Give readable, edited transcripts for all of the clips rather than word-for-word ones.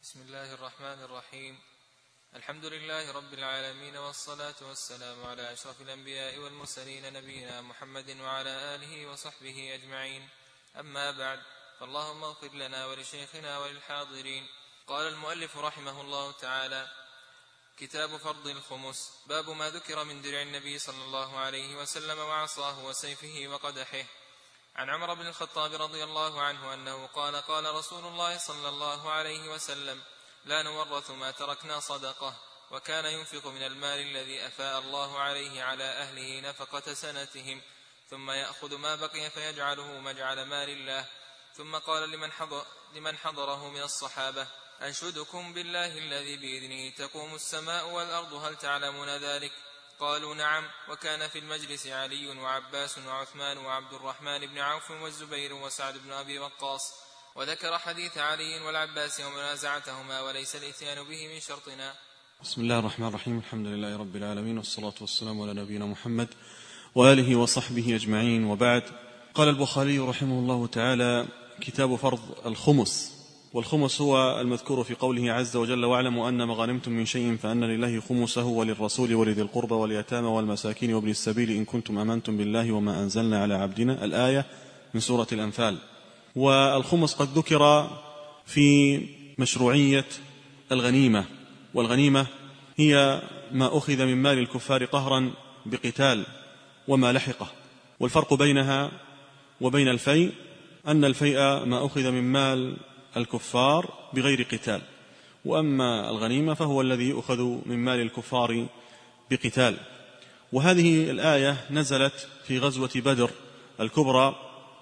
بسم الله الرحمن الرحيم. الحمد لله رب العالمين، والصلاة والسلام على أشرف الأنبياء والمرسلين، نبينا محمد وعلى آله وصحبه أجمعين. أما بعد، فاللهم اغفر لنا ولشيخنا وللحاضرين. قال المؤلف رحمه الله تعالى: كتاب فرض الخمس. باب ما ذكر من درع النبي صلى الله عليه وسلم وعصاه وسيفه وقدحه. عن عمر بن الخطاب رضي الله عنه أنه قال: قال رسول الله صلى الله عليه وسلم: لا نورث ما تركنا صدقة. وكان ينفق من المال الذي أفاء الله عليه على أهله نفقة سنتهم، ثم يأخذ ما بقي فيجعله مجعل مال الله. ثم قال لمن حضره من الصحابة: أنشدكم بالله الذي بإذنه تقوم السماء والأرض، هل تعلمون ذلك؟ قالوا: نعم. وكان في المجلس علي وعباس وعثمان وعبد الرحمن بن عوف والزبير وسعد بن أبي وقاص. وذكر حديث علي والعباس ومنازعتهما: وليس الإتيان به من شرطنا. بسم الله الرحمن الرحيم. الحمد لله رب العالمين، والصلاة والسلام على نبينا محمد وآله وصحبه أجمعين، وبعد. قال البخاري رحمه الله تعالى: كتاب فرض الخمس. والخمس هو المذكور في قوله عز وجل: واعلموا أن ما غنمتم من شيء فأن لله خمسه وللرسول ولذي القربى واليتامى والمساكين وابن السبيل إن كنتم آمنتم بالله وما أنزلنا على عبدنا، الآية من سورة الأنفال. والخمس قد ذكر في مشروعية الغنيمة، والغنيمة هي ما أخذ من مال الكفار قهرا بقتال وما لحقه. والفرق بينها وبين الفيء أن الفيء ما أخذ من مال الكفار بغير قتال، وأما الغنيمة فهو الذي يؤخذ من مال الكفار بقتال. وهذه الآية نزلت في غزوة بدر الكبرى،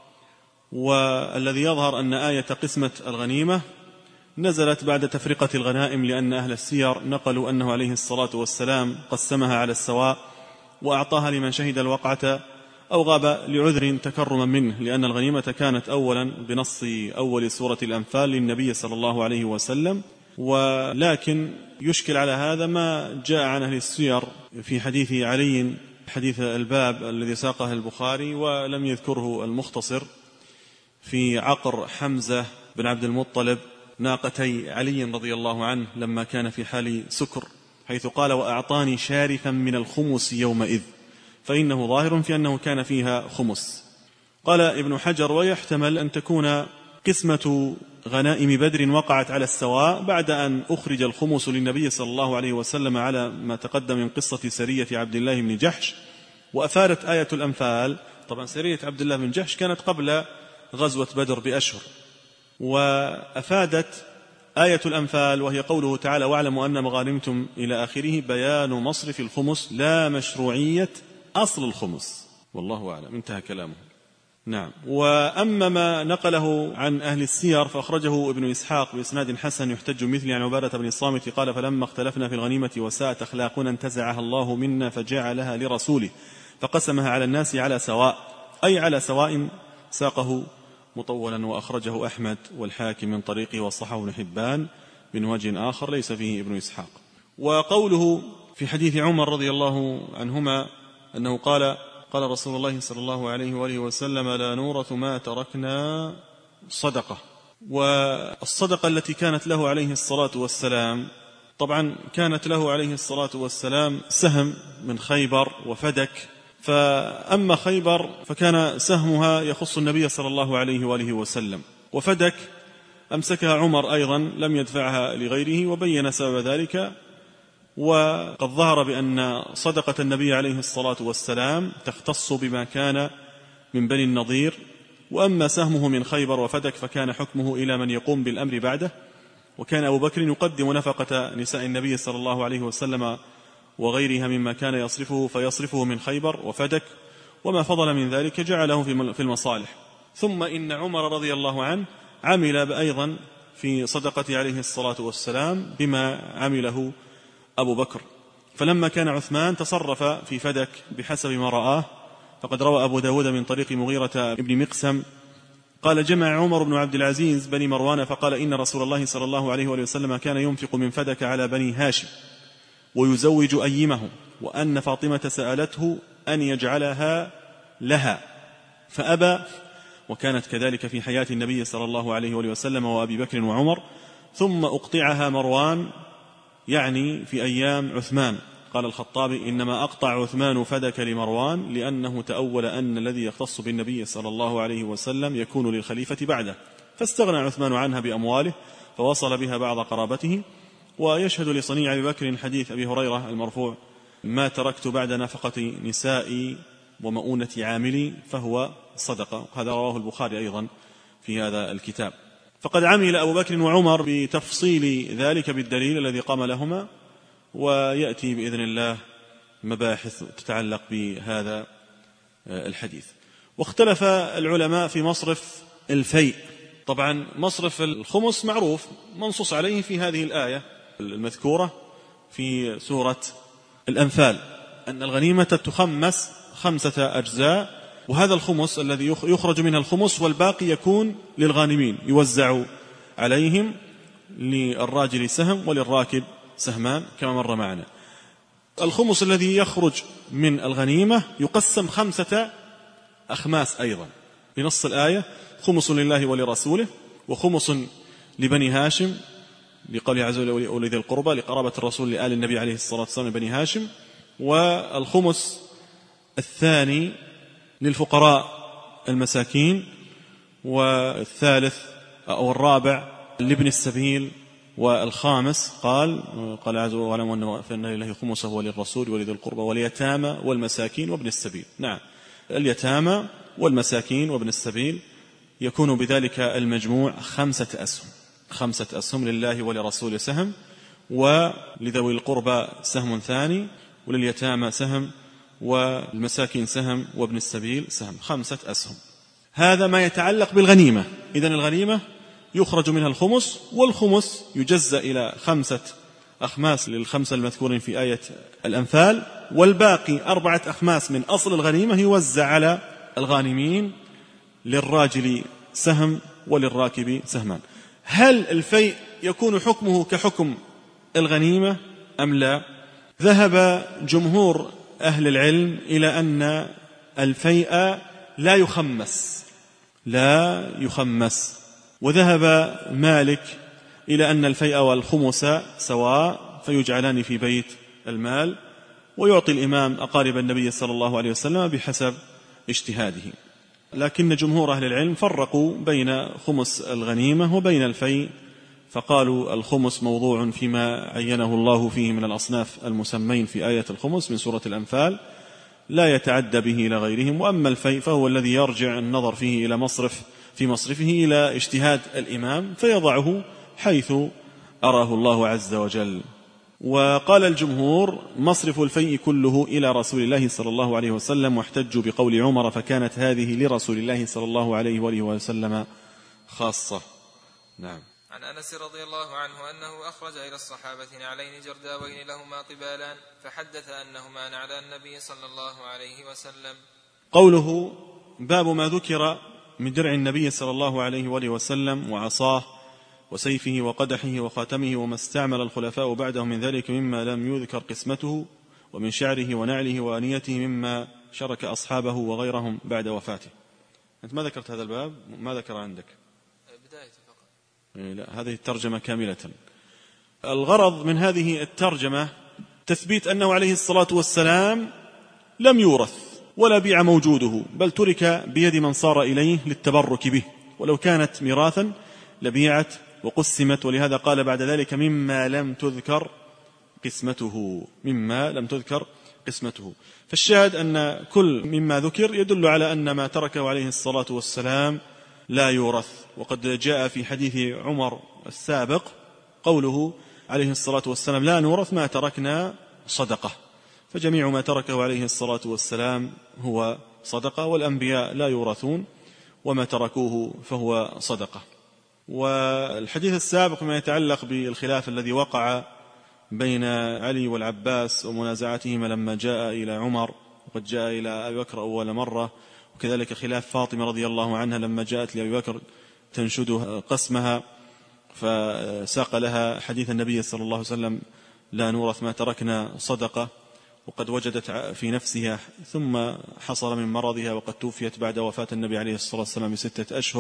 والذي يظهر أن آية قسمة الغنيمة نزلت بعد تفرقة الغنائم، لأن أهل السير نقلوا أنه عليه الصلاة والسلام قسمها على السواء وأعطاها لمن شهد الوقعة أو غاب لعذر تكرما منه، لأن الغنيمة كانت أولا بنص أول سورة الأنفال للنبي صلى الله عليه وسلم. ولكن يشكل على هذا ما جاء عن أهل السير في حديث علي، حديث الباب الذي ساقه البخاري ولم يذكره المختصر، في عقر حمزة بن عبد المطلب ناقتي علي رضي الله عنه لما كان في حال سكر، حيث قال: وأعطاني شارفا من الخمس يومئذ، فإنه ظاهر في أنه كان فيها خمس. قال ابن حجر: ويحتمل أن تكون قسمة غنائم بدر وقعت على السواء بعد أن أخرج الخمس للنبي صلى الله عليه وسلم على ما تقدم من قصة سرية عبد الله بن جحش. وأفادت آية الأنفال، طبعا سرية عبد الله بن جحش كانت قبل غزوة بدر بأشهر، وأفادت آية الأنفال وهي قوله تعالى: واعلموا أن ما غنمتم إلى آخره، بيان مصرف الخمس لا مشروعية أصل الخمس، والله أعلم. انتهى كلامه. نعم. وأما ما نقله عن أهل السير فأخرجه ابن إسحاق بإسناد حسن يحتج مثل عن عبادة بن الصامت قال: فلما اختلفنا في الغنيمة وساءت أخلاقنا انتزعها الله منا فجعلها لرسوله فقسمها على الناس على سواء، أي على سواء. ساقه مطولا وأخرجه أحمد والحاكم من طريقه، وصححه ابن حبان من وجه آخر ليس فيه ابن إسحاق. وقوله في حديث عمر رضي الله عنهما أنه قال: قال رسول الله صلى الله عليه وآله وسلم: لا نورث ما تركنا صدقة. والصدقة التي كانت له عليه الصلاة والسلام، طبعا كانت له عليه الصلاة والسلام سهم من خيبر وفدك، فأما خيبر فكان سهمها يخص النبي صلى الله عليه وآله وسلم، وفدك أمسكها عمر أيضا لم يدفعها لغيره، وبين سبب ذلك. وقد ظهر بأن صدقة النبي عليه الصلاة والسلام تختص بما كان من بني النضير، وأما سهمه من خيبر وفدك فكان حكمه إلى من يقوم بالأمر بعده. وكان أبو بكر يقدم نفقة نساء النبي صلى الله عليه وسلم وغيرها مما كان يصرفه فيصرفه من خيبر وفدك، وما فضل من ذلك جعله في المصالح. ثم إن عمر رضي الله عنه عمل أيضا في صدقة عليه الصلاة والسلام بما عمله أبو بكر. فلما كان عثمان تصرف في فدك بحسب ما رآه، فقد روى أبو داود من طريق مغيرة ابن مقسم قال: جمع عمر بن عبد العزيز بني مروان فقال: إن رسول الله صلى الله عليه وسلم كان ينفق من فدك على بني هاشم ويزوج أيمهم، وأن فاطمة سألته أن يجعلها لها فأبى، وكانت كذلك في حياة النبي صلى الله عليه وسلم وأبي بكر وعمر، ثم أقطعها مروان، يعني في أيام عثمان. قال الخطابي: إنما أقطع عثمان فدك لمروان لأنه تأول أن الذي يختص بالنبي صلى الله عليه وسلم يكون للخليفة بعده، فاستغنى عثمان عنها بأمواله فوصل بها بعض قرابته. ويشهد لصنيع أبي بكر حديث أبي هريرة المرفوع: ما تركت بعد نفقة نسائي ومؤونة عاملي فهو صدقة. هذا رواه البخاري أيضا في هذا الكتاب. فقد عمل أبو بكر وعمر بتفصيل ذلك بالدليل الذي قام لهما، ويأتي بإذن الله مباحث تتعلق بهذا الحديث. واختلف العلماء في مصرف الفيء. طبعا مصرف الخمس معروف منصوص عليه في هذه الآية المذكورة في سورة الأنفال، أن الغنيمة تخمس 5 أجزاء، وهذا الخمس الذي يخرج منها الخمس والباقي يكون للغانمين، يوزع عليهم، للراجل سهم وللراكب سهمان كما مر معنا. الخمس الذي يخرج من الغنيمة يقسم 5 أخماس أيضا بنص الآية: خمس لله ولرسوله، وخمس لبني هاشم لقوله عز وجل أولي ذي القربى لقرابة الرسول لآل النبي عليه الصلاة والسلام بني هاشم، والخمس الثاني للفقراء المساكين، والثالث أو الرابع لابن السبيل، والخامس قال عز وجل: واعلموا أن لله خمسه وللرسول ولذي القربى واليتامى والمساكين وابن السبيل. نعم، اليتامى والمساكين وابن السبيل يكون بذلك المجموع 5 أسهم. 5 أسهم: لله ولرسول سهم، ولذوي القربى سهم ثاني، ولليتامى سهم، والمساكين سهم، وابن السبيل سهم. 5 أسهم. هذا ما يتعلق بالغنيمة. إذن الغنيمة يخرج منها الخمس، والخمس يجزأ إلى 5 أخماس لل5 المذكورين في آية الأنفال، والباقي 4 أخماس من أصل الغنيمة يوزع على الغانمين، للراجل سهم وللراكب سهمان. هل الفيء يكون حكمه كحكم الغنيمة أم لا؟ ذهب جمهور أهل العلم إلى أن الفيء لا يخمس، وذهب مالك إلى أن الفيء والخمس سواء، فيجعلان في بيت المال، ويعطي الإمام أقارب النبي صلى الله عليه وسلم بحسب اجتهاده. لكن جمهور أهل العلم فرقوا بين خمس الغنيمة وبين الفيء، فقالوا الخمس موضوع فيما عينه الله فيه من الأصناف المسمين في آية الخمس من سورة الأنفال، لا يتعدى به إلى غيرهم. وأما الفيء فهو الذي يرجع النظر فيه إلى مصرفه إلى اجتهاد الإمام، فيضعه حيث أراه الله عز وجل. وقال الجمهور: مصرف الفيء كله إلى رسول الله صلى الله عليه وسلم، واحتجوا بقول عمر: فكانت هذه لرسول الله صلى الله عليه وآله وسلم خاصة. نعم. عن أنس رضي الله عنه أنه أخرج إلى الصحابة نعلين جرداوين لهما قبالان، فحدث أنهما نعلى النبي صلى الله عليه وسلم. قوله: باب ما ذكر من درع النبي صلى الله عليه وآله وسلم وعصاه وسيفه وقدحه وخاتمه وما استعمل الخلفاء بعده من ذلك مما لم يذكر قسمته، ومن شعره ونعله وآنيته مما شرك أصحابه وغيرهم بعد وفاته. أنت ما ذكرت هذا الباب؟ ما ذكر عندك؟ بداية فقط. لا، هذه الترجمة كاملة. الغرض من هذه الترجمة تثبيت أنه عليه الصلاة والسلام لم يورث ولا بيع موجوده، بل ترك بيد من صار إليه للتبرك به، ولو كانت ميراثا لبيعت وقسمت. ولهذا قال بعد ذلك: مما لم تذكر قسمته. فالشاهد أن كل مما ذكر يدل على أن ما تركه عليه الصلاة والسلام لا يورث. وقد جاء في حديث عمر السابق قوله عليه الصلاة والسلام: لا نورث ما تركنا صدقة. فجميع ما تركه عليه الصلاة والسلام هو صدقة، والأنبياء لا يورثون، وما تركوه فهو صدقة. والحديث السابق ما يتعلق بالخلاف الذي وقع بين علي والعباس ومنازعتهما لما جاء إلى عمر، وقد جاء إلى أبي بكر أول مرة، وكذلك خلاف فاطمة رضي الله عنها لما جاءت لأبي بكر تنشده قسمها، فساق لها حديث النبي صلى الله عليه وسلم: لا نورث ما تركنا صدقة. وقد وجدت في نفسها، ثم حصل من مرضها، وقد توفيت بعد وفاة النبي عليه الصلاة والسلام ب6 أشهر،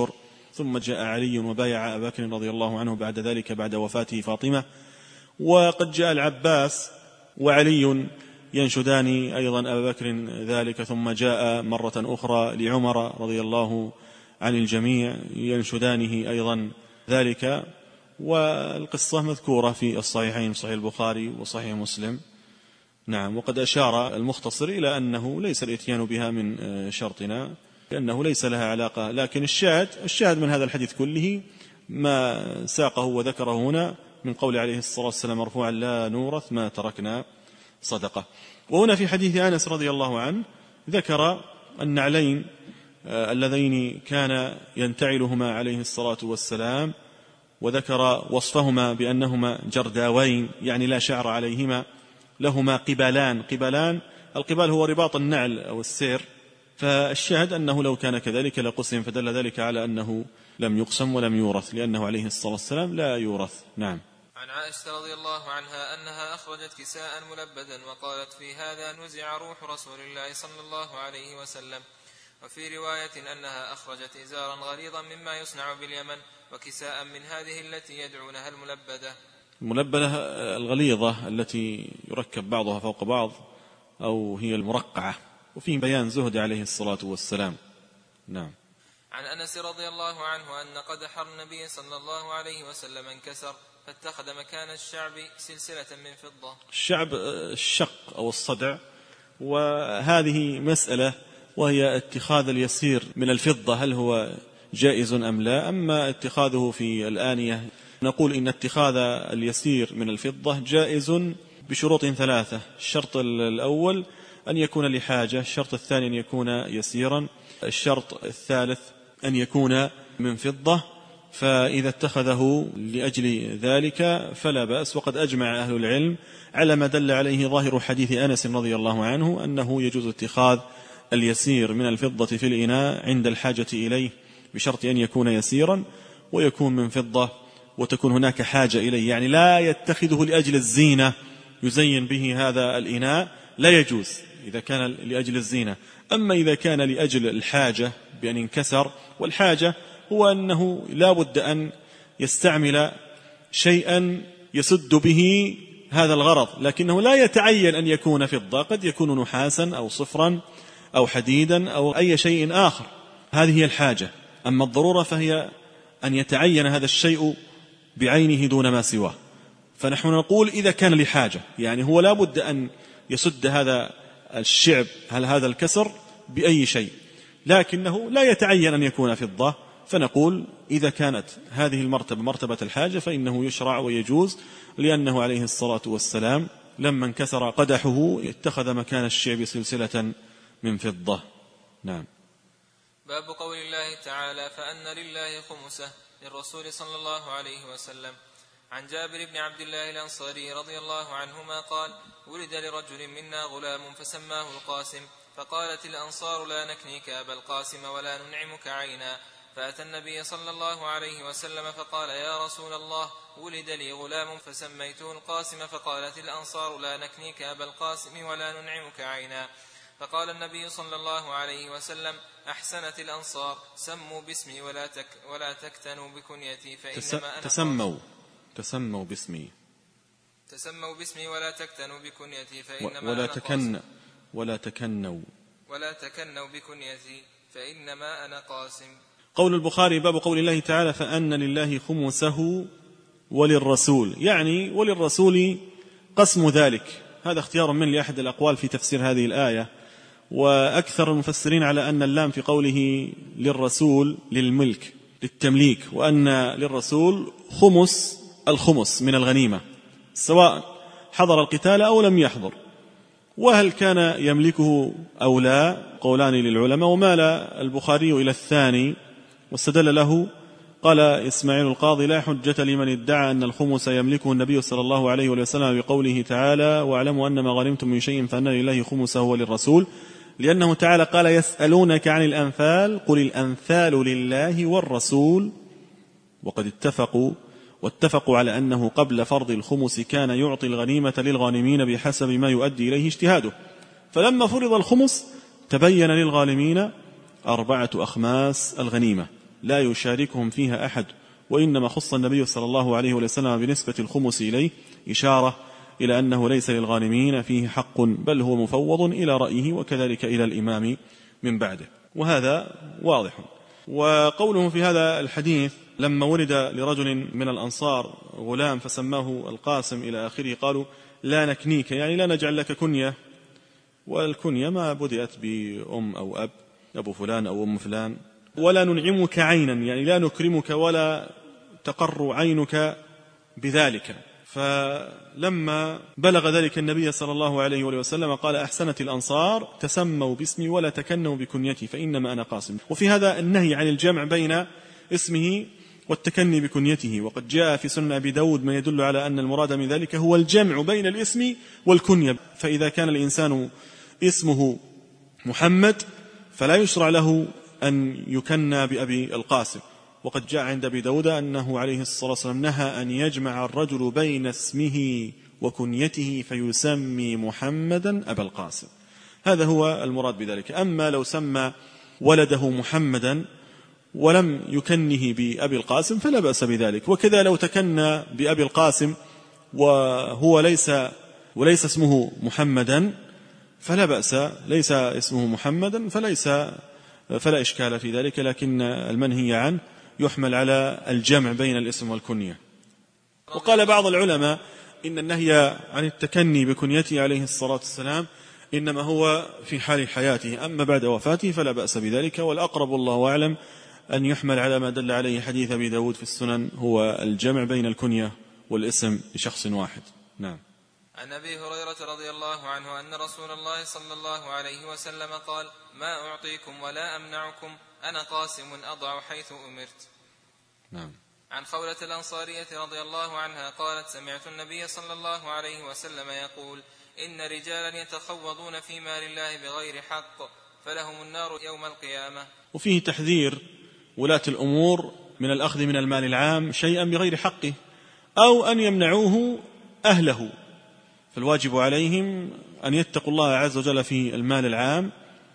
ثم جاء علي وبايع أبا بكر رضي الله عنه بعد ذلك بعد وفاته فاطمة، وقد جاء العباس وعلي ينشدان أيضا أبا بكر ذلك، ثم جاء مرة أخرى لعمر رضي الله عن الجميع ينشدانه أيضا ذلك. والقصة مذكورة في الصحيحين، صحيح البخاري وصحيح مسلم. نعم. وقد أشار المختصر إلى أنه ليس الإتيان بها من شرطنا لأنه ليس لها علاقة، لكن الشاهد من هذا الحديث كله ما ساقه وذكره هنا من قول عليه الصلاة والسلام مرفوعا: لا نورث ما تركنا صدقة. وهنا في حديث أنس رضي الله عنه ذكر النعلين اللذين كان ينتعلهما عليه الصلاة والسلام، وذكر وصفهما بأنهما جرداوين، يعني لا شعر عليهما، لهما قبالان. القبال هو رباط النعل أو السير، فالشاهد أنه لو كان كذلك لقسم، فدل ذلك على أنه لم يقسم ولم يورث، لأنه عليه الصلاة والسلام لا يورث. نعم. عن عائشة رضي الله عنها أنها أخرجت كساء ملبدا وقالت: في هذا نزع روح رسول الله صلى الله عليه وسلم. وفي رواية أنها أخرجت إزارا غليظا مما يصنع باليمن وكساء من هذه التي يدعونها الملبدة الغليظة التي يركب بعضها فوق بعض، أو هي المرقعة، وفيه بيان زهد عليه الصلاة والسلام. نعم. عن أنس رضي الله عنه أن قدح النبي صلى الله عليه وسلم انكسر فاتخذ مكان الشعب سلسلة من فضة. الشعب الشق أو الصدع، وهذه مسألة وهي اتخاذ اليسير من الفضة هل هو جائز أم لا. أما اتخاذه في الآنية نقول إن اتخاذ اليسير من الفضة جائز بشروط 3. الشرط الأول أن يكون لحاجة، الشرط الثاني أن يكون يسيرا، الشرط الثالث أن يكون من فضة. فإذا اتخذه لأجل ذلك فلا بأس. وقد أجمع أهل العلم على ما دل عليه ظاهر حديث أنس رضي الله عنه أنه يجوز اتخاذ اليسير من الفضة في الإناء عند الحاجة إليه، بشرط أن يكون يسيرا ويكون من فضة وتكون هناك حاجة إليه، يعني لا يتخذه لأجل الزينة يزين به هذا الإناء، لا يجوز إذا كان لأجل الزينة. أما إذا كان لأجل الحاجة بأن ينكسر، والحاجة هو أنه لا بد أن يستعمل شيئا يسد به هذا الغرض، لكنه لا يتعين أن يكون فضة، قد يكون نحاسا أو صفرا أو حديدا أو أي شيء آخر، هذه هي الحاجة. أما الضرورة فهي أن يتعين هذا الشيء بعينه دون ما سواه. فنحن نقول إذا كان لحاجة، يعني هو لا بد أن يسد هذا الشعب هل هذا الكسر بأي شيء، لكنه لا يتعين أن يكون فضة، فنقول إذا كانت هذه المرتبة مرتبة الحاجة فإنه يشرع ويجوز، لأنه عليه الصلاة والسلام لما انكسر قدحه اتخذ مكان الشعب سلسلة من فضة. نعم. باب قول الله تعالى: فأن لله خمسه للرسول صلى الله عليه وسلم. عن جابر بن عبد الله الأنصاري رضي الله عنهما قال: ولد لرجل منا غلام فسماه القاسم، فقالت الأنصار: لا نكنيك أبا القاسم ولا ننعمك عينا. فأتى النبي صلى الله عليه وسلم فقال: يا رسول الله، ولد لي غلام فسميته القاسم، فقالت الأنصار: لا نكنيك أبا القاسم ولا ننعمك عينا. فقال النبي صلى الله عليه وسلم: أحسنت الأنصار، سموا باسمي ولا تكتنوا بكنيتي فإنما أنا تسموا باسمي ولا تكتنوا بكنيتي فإنما ولا تكنوا بكنيتي فإنما أنا قاسم. قول البخاري: باب قول الله تعالى: فأن لله خمسه وللرسول، يعني وللرسول قسم ذلك. هذا اختيار من لأحد الأقوال في تفسير هذه الآية، وأكثر المفسرين على أن اللام في قوله للرسول للملك للتمليك، وأن للرسول الخمس من الغنيمة سواء حضر القتال أو لم يحضر. وهل كان يملكه أو لا قولان للعلماء، ومال البخاري إلى الثاني واستدل له. قال إسماعيل القاضي: لا حجة لمن ادعى أن الخمس يملكه النبي صلى الله عليه وسلم بقوله تعالى: واعلموا أن ما غنمتم من شيء فأن لله خمسه وللرسول، لأنه تعالى قال: يسألونك عن الأنفال قل الأنفال لله والرسول. وقد واتفقوا على أنه قبل فرض الخمس كان يعطي الغنيمة للغانمين بحسب ما يؤدي إليه اجتهاده، فلما فرض الخمس تبين للغانمين 4 أخماس الغنيمة، لا يشاركهم فيها أحد، وإنما خص النبي صلى الله عليه وسلم بنسبة الخمس إليه، إشارة إلى أنه ليس للغانمين فيه حق، بل هو مفوض إلى رأيه وكذلك إلى الإمام من بعده، وهذا واضح. وقوله في هذا الحديث لما ولد لرجل من الأنصار غلام فسماه القاسم إلى آخره، قالوا لا نكنيك، يعني لا نجعل لك كنية، والكنية ما بدأت بأم أو أب، أبو فلان أو أم فلان، ولا ننعمك عينا، يعني لا نكرمك ولا تقر عينك بذلك. فلما بلغ ذلك النبي صلى الله عليه وسلم قال أحسنت الأنصار تسموا باسمي ولا تكنوا بكنيتي فإنما أنا قاسم. وفي هذا النهي عن الجمع بين اسمه والتكني بكنيته، وقد جاء في سنن أبي داود ما يدل على أن المراد من ذلك هو الجمع بين الاسم والكنية. فإذا كان الإنسان اسمه محمد فلا يشرع له أن يكنى بأبي القاسم، وقد جاء عند أبي داود أنه عليه الصلاة والسلام نهى أن يجمع الرجل بين اسمه وكنيته فيسمي محمدا أبا القاسم، هذا هو المراد بذلك. أما لو سمى ولده محمدا ولم يكنه بأبي القاسم فلا بأس بذلك. وكذا لو تكنى بأبي القاسم وهو وليس اسمه محمدا فلا بأس، ليس اسمه محمدا فلا إشكال في ذلك، لكن المنهي عنه يحمل على الجمع بين الاسم والكنية. وقال بعض العلماء إن النهي عن التكني بكنيته عليه الصلاة والسلام إنما هو في حال حياته، أما بعد وفاته فلا بأس بذلك، والأقرب الله أعلم أن يحمل على ما دل عليه حديث أبي داود في السنن هو الجمع بين الكنية والاسم لشخص واحد. نعم. عن أبي هريرة رضي الله عنه أن رسول الله صلى الله عليه وسلم قال ما أعطيكم ولا أمنعكم أنا قاسم أضع حيث أمرت. نعم. عن خولة الأنصارية رضي الله عنها قالت سمعت النبي صلى الله عليه وسلم يقول إن رجالا يتخوضون في مال الله بغير حق فلهم النار يوم القيامة. وفيه تحذير ولاة الأمور من الأخذ من المال العام شيئا بغير حقه أو أن يمنعوه أهله، فالواجب عليهم أن يتقوا الله عز وجل في المال العام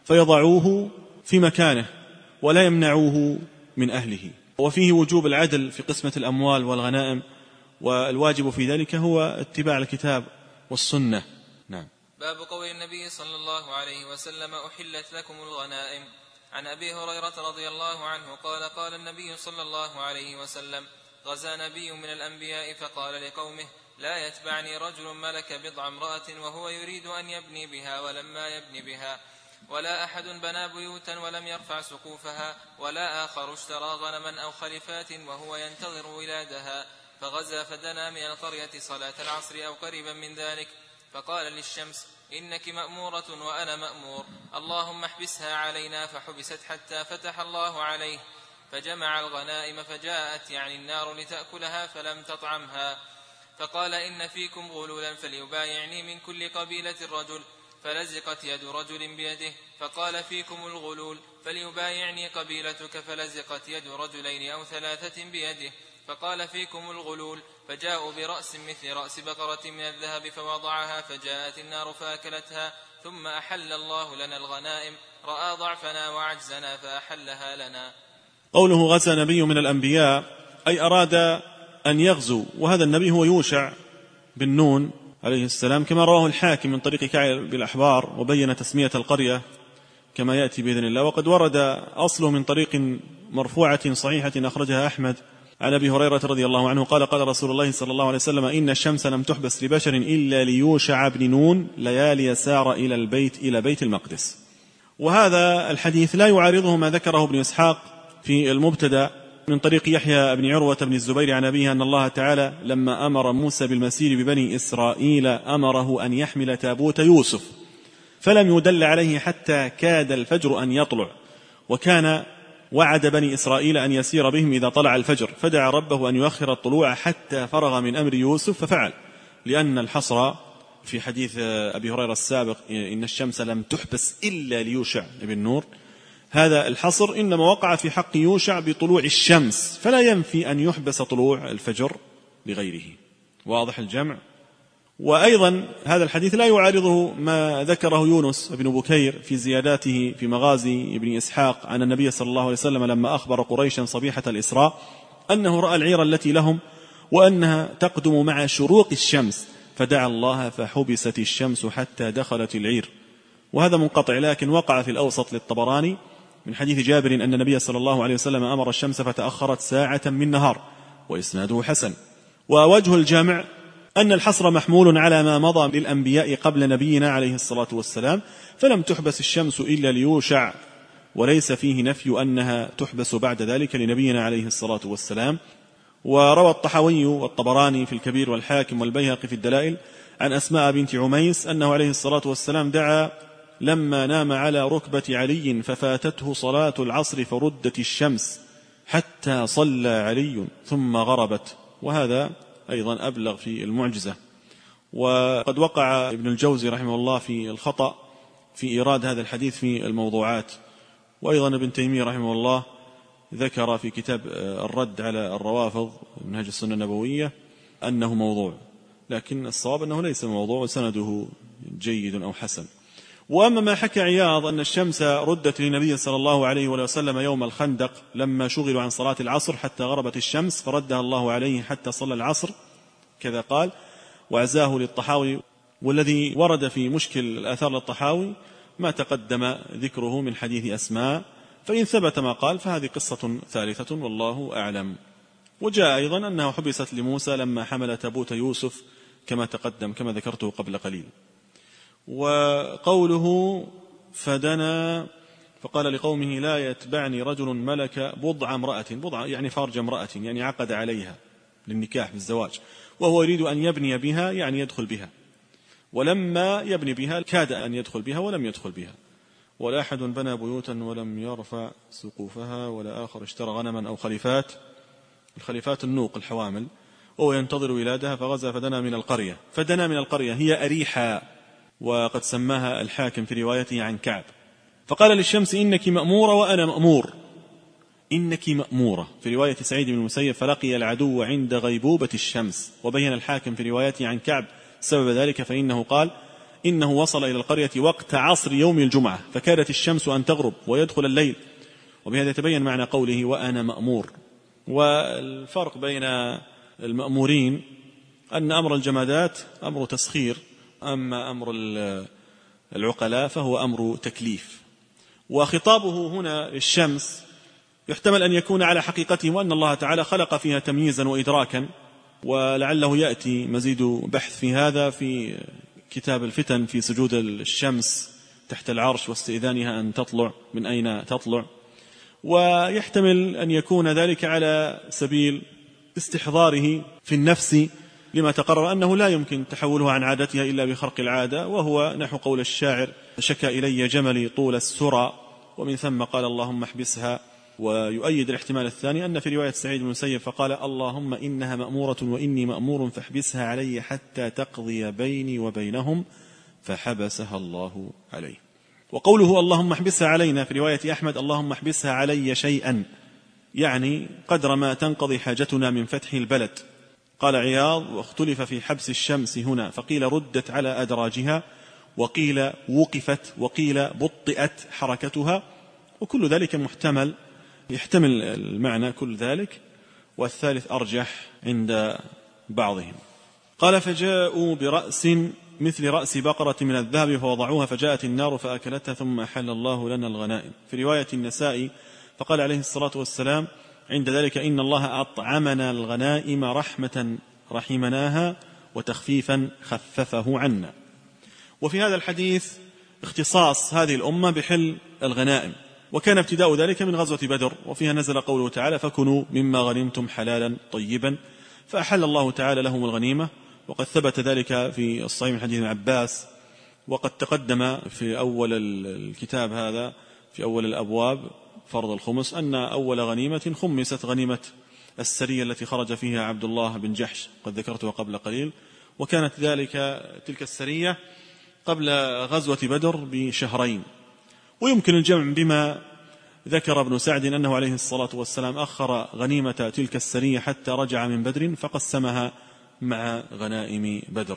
فيضعوه في مكانه ولا يمنعوه من أهله. وفيه وجوب العدل في قسمة الأموال والغنائم، والواجب في ذلك هو اتباع الكتاب والسنة. نعم. باب قول النبي صلى الله عليه وسلم أحلت لكم الغنائم. عن أبي هريرة رضي الله عنه قال قال النبي صلى الله عليه وسلم غزا نبي من الأنبياء فقال لقومه لا يتبعني رجل ملك بضع امرأة وهو يريد أن يبني بها ولما يبني بها، ولا أحد بنى بيوتا ولم يرفع سقوفها، ولا آخر اشترى غنما أو خلفات وهو ينتظر ولادها، فغزا فدنا من القرية صلاة العصر أو قريبا من ذلك، فقال للشمس إنك مأمورة وأنا مأمور، اللهم احبسها علينا، فحبست حتى فتح الله عليه، فجمع الغنائم فجاءت يعني النار لتأكلها فلم تطعمها، فقال إن فيكم غلولا فليبايعني من كل قبيلة الرجل، فلزقت يد رجل بيده، فقال فيكم الغلول فليبايعني قبيلتك، فلزقت يد رجلين أو ثلاثة بيده، فقال فيكم الغلول، فجاءوا برأس مثل رأس بقرة من الذهب فوضعها، فجاءت النار فأكلتها، ثم أحل الله لنا الغنائم، رأى ضعفنا وعجزنا فأحلها لنا. قوله غزا نبي من الأنبياء أي أراد أن يغزو، وهذا النبي هو يوشع بن نون عليه السلام كما رواه الحاكم من طريق كعب بالأحبار، وبين تسمية القرية كما يأتي بإذن الله. وقد ورد أصله من طريق مرفوعة صحيحة أخرجها أحمد عن أبي هريرة رضي الله عنه قال قال رسول الله صلى الله عليه وسلم إن الشمس لم تحبس لبشر إلا ليوشع بن نون ليالي سار إلى بيت المقدس. وهذا الحديث لا يعارضه ما ذكره ابن إسحاق في المبتدأ من طريق يحيى بن عروة بن الزبير عن أبيه أن الله تعالى لما أمر موسى بالمسير ببني إسرائيل أمره أن يحمل تابوت يوسف، فلم يدل عليه حتى كاد الفجر أن يطلع، وكان وعد بني إسرائيل أن يسير بهم إذا طلع الفجر، فدعا ربه أن يؤخر الطلوع حتى فرغ من أمر يوسف ففعل، لأن الحصر في حديث أبي هريرة السابق إن الشمس لم تحبس إلا ليوشع بن نون، هذا الحصر إنما وقع في حق يوشع بطلوع الشمس، فلا ينفي أن يحبس طلوع الفجر لغيره. واضح الجمع؟ وأيضا هذا الحديث لا يعارضه ما ذكره يونس بن بكير في زياداته في مغازي ابن إسحاق عن النبي صلى الله عليه وسلم لما أخبر قريشا صبيحة الإسراء أنه رأى العير التي لهم وأنها تقدم مع شروق الشمس فدعا الله فحبست الشمس حتى دخلت العير. وهذا منقطع، لكن وقع في الأوسط للطبراني من حديث جابر أن النبي صلى الله عليه وسلم أمر الشمس فتأخرت ساعة من نهار، وإسناده حسن. ووجه الجمع أن الحصر محمول على ما مضى للأنبياء قبل نبينا عليه الصلاة والسلام، فلم تحبس الشمس إلا ليوشع، وليس فيه نفي أنها تحبس بعد ذلك لنبينا عليه الصلاة والسلام. وروى الطحاوي والطبراني في الكبير والحاكم والبيهقي في الدلائل عن أسماء بنت عميس أنه عليه الصلاة والسلام دعا لما نام على ركبة علي ففاتته صلاة العصر فردت الشمس حتى صلى علي ثم غربت. وهذا أيضا أبلغ في المعجزة. وقد وقع ابن الجوزي رحمه الله في الخطأ في إيراد هذا الحديث في الموضوعات. وأيضا ابن تيمية رحمه الله ذكر في كتاب الرد على الروافض منهج السنة النبوية أنه موضوع، لكن الصواب أنه ليس موضوع وسنده جيد أو حسن. وأما ما حكى عياض أن الشمس ردت للنبي صلى الله عليه وسلم يوم الخندق لما شغلوا عن صلاة العصر حتى غربت الشمس فردها الله عليه حتى صلى العصر كذا قال، وعزاه للطحاوي. والذي ورد في مشكل الآثار للطحاوي ما تقدم ذكره من حديث أسماء، فإن ثبت ما قال فهذه قصة ثالثة والله أعلم. وجاء أيضا أنها حبست لموسى لما حمل تابوت يوسف كما تقدم كما ذكرته قبل قليل. وقوله فدنا فقال لقومه لا يتبعني رجل ملك بضع امرأة، بضع يعني فرج امرأة، يعني عقد عليها للنكاح بالزواج، وهو يريد أن يبني بها يعني يدخل بها، ولما يبني بها كاد أن يدخل بها ولم يدخل بها. ولا أحد بنى بيوتا ولم يرفع سقوفها، ولا آخر اشترى غنما أو خليفات، الخليفات النوق الحوامل، وهو ينتظر ولادها فغزا فدنا من القرية. فدنا من القرية هي أريحا، وقد سماها الحاكم في روايته عن كعب. فقال للشمس إنك مأمورة وأنا مأمور، إنك مأمورة في رواية سعيد بن المسيب فلقي العدو عند غيبوبة الشمس. وبين الحاكم في روايته عن كعب سبب ذلك فإنه قال إنه وصل إلى القرية وقت عصر يوم الجمعة فكادت الشمس أن تغرب ويدخل الليل. وبهذا يتبين معنى قوله وأنا مأمور. والفرق بين المأمورين أن أمر الجمادات أمر تسخير، أما أمر العقلاء فهو أمر تكليف. وخطابه هنا الشمس يحتمل أن يكون على حقيقته، وأن الله تعالى خلق فيها تمييزا وإدراكا، ولعله يأتي مزيد بحث في هذا في كتاب الفتن في سجود الشمس تحت العرش واستئذانها أن تطلع من أين تطلع. ويحتمل أن يكون ذلك على سبيل استحضاره في النفس لما تقرر أنه لا يمكن تحولها عن عادتها إلا بخرق العادة، وهو نحو قول الشاعر شكى إلي جملي طول السرى، ومن ثم قال اللهم احبسها. ويؤيد الاحتمال الثاني أن في رواية سعيد بن المسيب فقال اللهم إنها مأمورة وإني مأمور فاحبسها علي حتى تقضي بيني وبينهم، فحبسها الله عليه. وقوله اللهم احبسها علينا في رواية أحمد اللهم احبسها علي شيئا، يعني قدر ما تنقضي حاجتنا من فتح البلد. قال عياض واختلف في حبس الشمس هنا، فقيل ردت على أدراجها، وقيل وقفت، وقيل بطئت حركتها، وكل ذلك محتمل، يحتمل المعنى كل ذلك، والثالث أرجح عند بعضهم. قال فجاءوا برأس مثل رأس بقرة من الذهب فوضعوها فجاءت النار فأكلتها ثم أحل الله لنا الغنائم. في رواية النسائي فقال عليه الصلاة والسلام عند ذلك إن الله أطعمنا الغنائم رحمة رحمناها وتخفيفا خففه عنا. وفي هذا الحديث اختصاص هذه الأمة بحل الغنائم، وكان ابتداء ذلك من غزوة بدر، وفيها نزل قوله تعالى فكنوا مما غنمتم حلالا طيبا، فأحل الله تعالى لهم الغنيمة. وقد ثبت ذلك في الصحيح من حديث ابن عباس، وقد تقدم في أول الكتاب هذا في أول الأبواب فرض الخمس أن أول غنيمة خمست غنيمة السرية التي خرج فيها عبد الله بن جحش، قد ذكرتها قبل قليل، وكانت تلك السرية قبل غزوة بدر بشهرين. ويمكن الجمع بما ذكر ابن سعد أنه عليه الصلاة والسلام أخر غنيمة تلك السرية حتى رجع من بدر فقسمها مع غنائم بدر.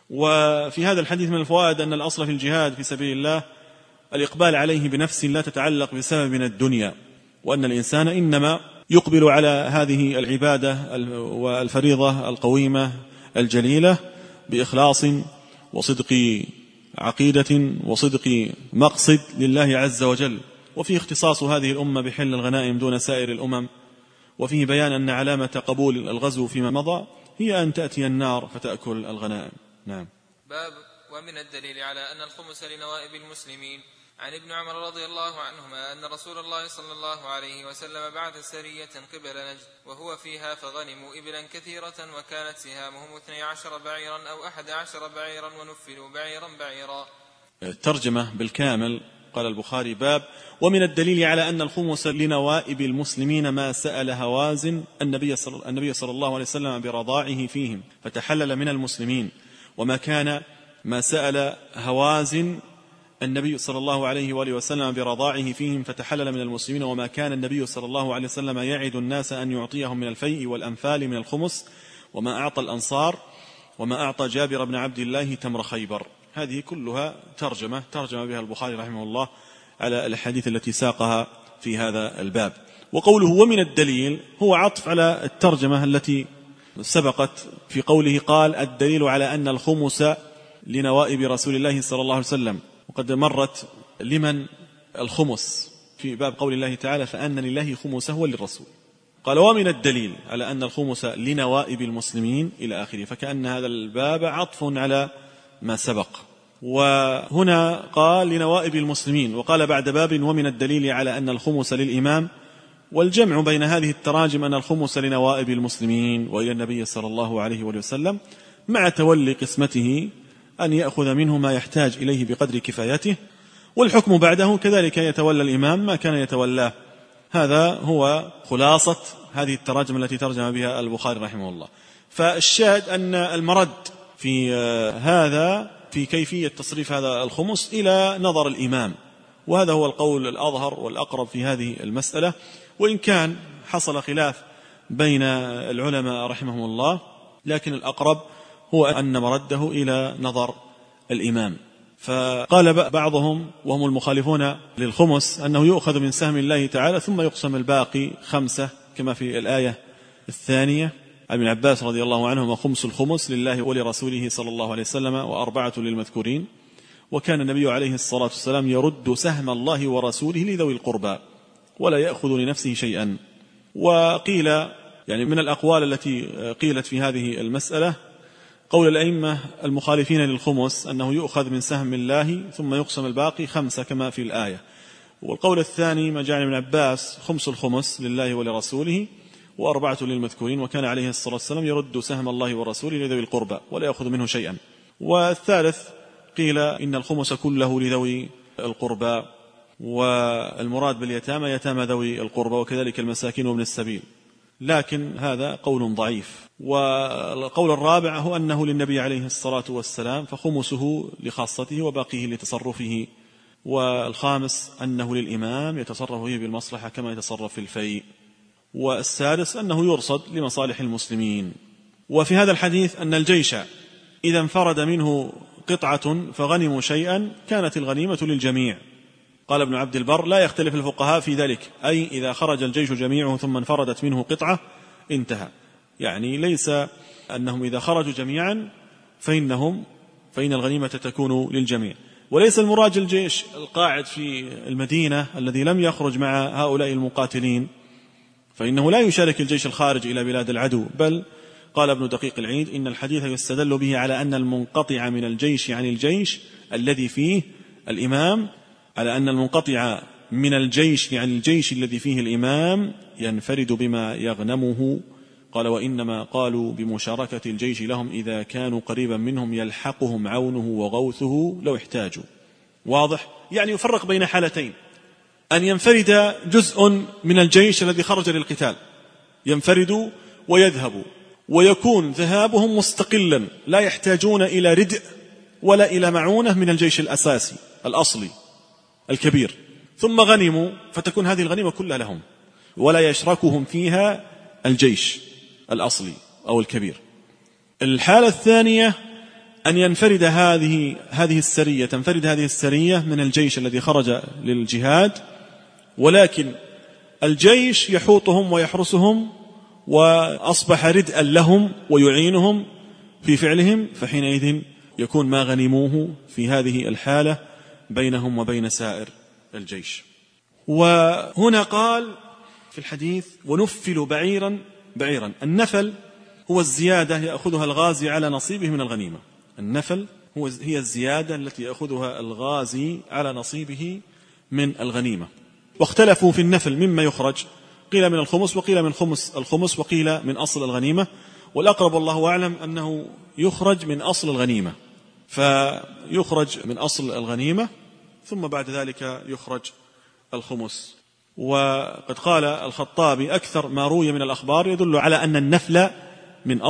وفي هذا الحديث من الفوائد أن الأصل في الجهاد في سبيل الله الإقبال عليه بنفس لا تتعلق بسبب من الدنيا، وأن الإنسان إنما يقبل على هذه العبادة والفريضة القويمة الجليلة بإخلاص وصدق عقيدة وصدق مقصد لله عز وجل. وفيه اختصاص هذه الأمة بحل الغنائم دون سائر الأمم، وفيه بيان أن علامة قبول الغزو فيما مضى هي أن تأتي النار فتأكل الغنائم. نعم. باب ومن الدليل على أن الخمس لنوائب المسلمين. عن ابن عمر رضي الله عنهما أن رسول الله صلى الله عليه وسلم بعث سرية قبل نجد وهو فيها فغنموا إبلا كثيرة وكانت سهامهم 12 بعيرا أو 11 بعيرا ونفلوا بعيرا بعيرا. الترجمة بالكامل. قال البخاري: باب ومن الدليل على أن الخمس لنوائب المسلمين ما سأل هوازن النبي صلى الله عليه وسلم برضاعه فيهم فتحلل من المسلمين، وما كان ما سأل هوازن النبي صلى الله عليه وآله وسلم برضاعه فيهم فتحلل من المسلمين، وما كان النبي صلى الله عليه وسلم يعد الناس أن يعطيهم من الفيء والأنفال من الخمس، وما أعطى الأنصار، وما أعطى جابر بن عبد الله تمر خيبر. هذه كلها ترجم بها البخاري رحمه الله على الحديث التي ساقها في هذا الباب. وقوله ومن الدليل هو عطف على الترجمة التي سبقت في قوله قال الدليل على أن الخمس لنوائب رسول الله صلى الله عليه وسلم، وقد مرت لمن الخمس في باب قول الله تعالى فأن لله خمسه وللرسول. قال ومن الدليل على أن الخمس لنوائب المسلمين إلى آخره، فكأن هذا الباب عطف على ما سبق. وهنا قال لنوائب المسلمين، وقال بعد باب ومن الدليل على أن الخمس للإمام، والجمع بين هذه التراجم أن الخمس لنوائب المسلمين وإلى النبي صلى الله عليه وسلم، مع تولي قسمته أن يأخذ منه ما يحتاج إليه بقدر كفايته، والحكم بعده كذلك يتولى الإمام ما كان يتولاه. هذا هو خلاصة هذه التراجم التي ترجم بها البخاري رحمه الله. فالشاهد أن المرد في هذا في كيفية تصريف هذا الخمس إلى نظر الإمام، وهذا هو القول الأظهر والأقرب في هذه المسألة، وإن كان حصل خلاف بين العلماء رحمهم الله، لكن الأقرب هو أن مرده إلى نظر الإمام. فقال بعضهم وهم المخالفون للخمس أنه يؤخذ من سهم الله تعالى ثم يقسم الباقي 5 كما في الآية الثانية. عن ابن عباس رضي الله عنهما خمس الخمس لله ولرسوله صلى الله عليه وسلم و4 للمذكورين، وكان النبي عليه الصلاة والسلام يرد سهم الله ورسوله لذوي القربى ولا يأخذ لنفسه شيئا. وقيل يعني من الأقوال التي قيلت في هذه المسألة قول الأئمة المخالفين للخمس أنه يؤخذ من سهم الله ثم يقسم الباقي 5 كما في الآية. والقول الثاني ما جاء من عباس خمس الخمس لله ولرسوله و4 للمذكورين، وكان عليه الصلاة والسلام يرد سهم الله ورسوله لذوي القربى ولا يأخذ منه شيئا. والثالث قيل إن الخمس كله لذوي القربى، والمراد باليتامى يتامى ذوي القربى وكذلك المساكين وابن السبيل، لكن هذا قول ضعيف. والقول الرابع هو أنه للنبي عليه الصلاة والسلام فخمسه لخاصته وباقيه لتصرفه. والخامس أنه للإمام يتصرف به بالمصلحة كما يتصرف في الفيء. والسادس أنه يرصد لمصالح المسلمين. وفي هذا الحديث أن الجيش إذا انفرد منه قطعة فغنموا شيئا كانت الغنيمة للجميع. قال ابن عبد البر لا يختلف الفقهاء في ذلك، أي إذا خرج الجيش جميعه ثم انفردت منه قطعة انتهى، يعني ليس أنهم إذا خرجوا جميعا فإن الغنيمة تكون للجميع. وليس المراد الجيش القاعد في المدينة الذي لم يخرج مع هؤلاء المقاتلين، فإنه لا يشارك الجيش الخارج إلى بلاد العدو. بل قال ابن دقيق العيد إن الحديث يستدل به على أن المنقطع من الجيش عن الجيش الذي فيه الإمام، على أن المنقطع من الجيش عن الجيش الذي فيه الإمام ينفرد بما يغنمه. قال وإنما قالوا بمشاركة الجيش لهم إذا كانوا قريبا منهم يلحقهم عونه وغوثه لو احتاجوا. واضح؟ يعني يفرق بين حالتين: أن ينفرد جزء من الجيش الذي خرج للقتال، ينفرد ويذهب، ويكون ذهابهم مستقلا لا يحتاجون إلى ردء ولا إلى معونة من الجيش الأساسي الأصلي الكبير، ثم غنموا فتكون هذه الغنيمة كلها لهم ولا يشركهم فيها الجيش الأصلي أو الكبير. الحالة الثانية أن ينفرد تنفرد هذه السرية من الجيش الذي خرج للجهاد، ولكن الجيش يحوطهم ويحرسهم وأصبح ردءا لهم ويعينهم في فعلهم، فحينئذ يكون ما غنموه في هذه الحالة بينهم وبين سائر الجيش. وهنا قال في الحديث: ونفل بعيرا. النفل هو الزيادة يأخذها الغازي على نصيبه من الغنيمة. النفل هي الزيادة التي يأخذها الغازي على نصيبه من الغنيمة. واختلفوا في النفل مما يخرج، قيل من الخمس وقيل من الخمس وقيل من أصل الغنيمة، والأقرب والله أعلم أنه يخرج من أصل الغنيمة، فيخرج من أصل الغنيمة ثم بعد ذلك يخرج الخمس. وقد قال الخطابي: أكثر ما روي من الأخبار يدل على أن النفل من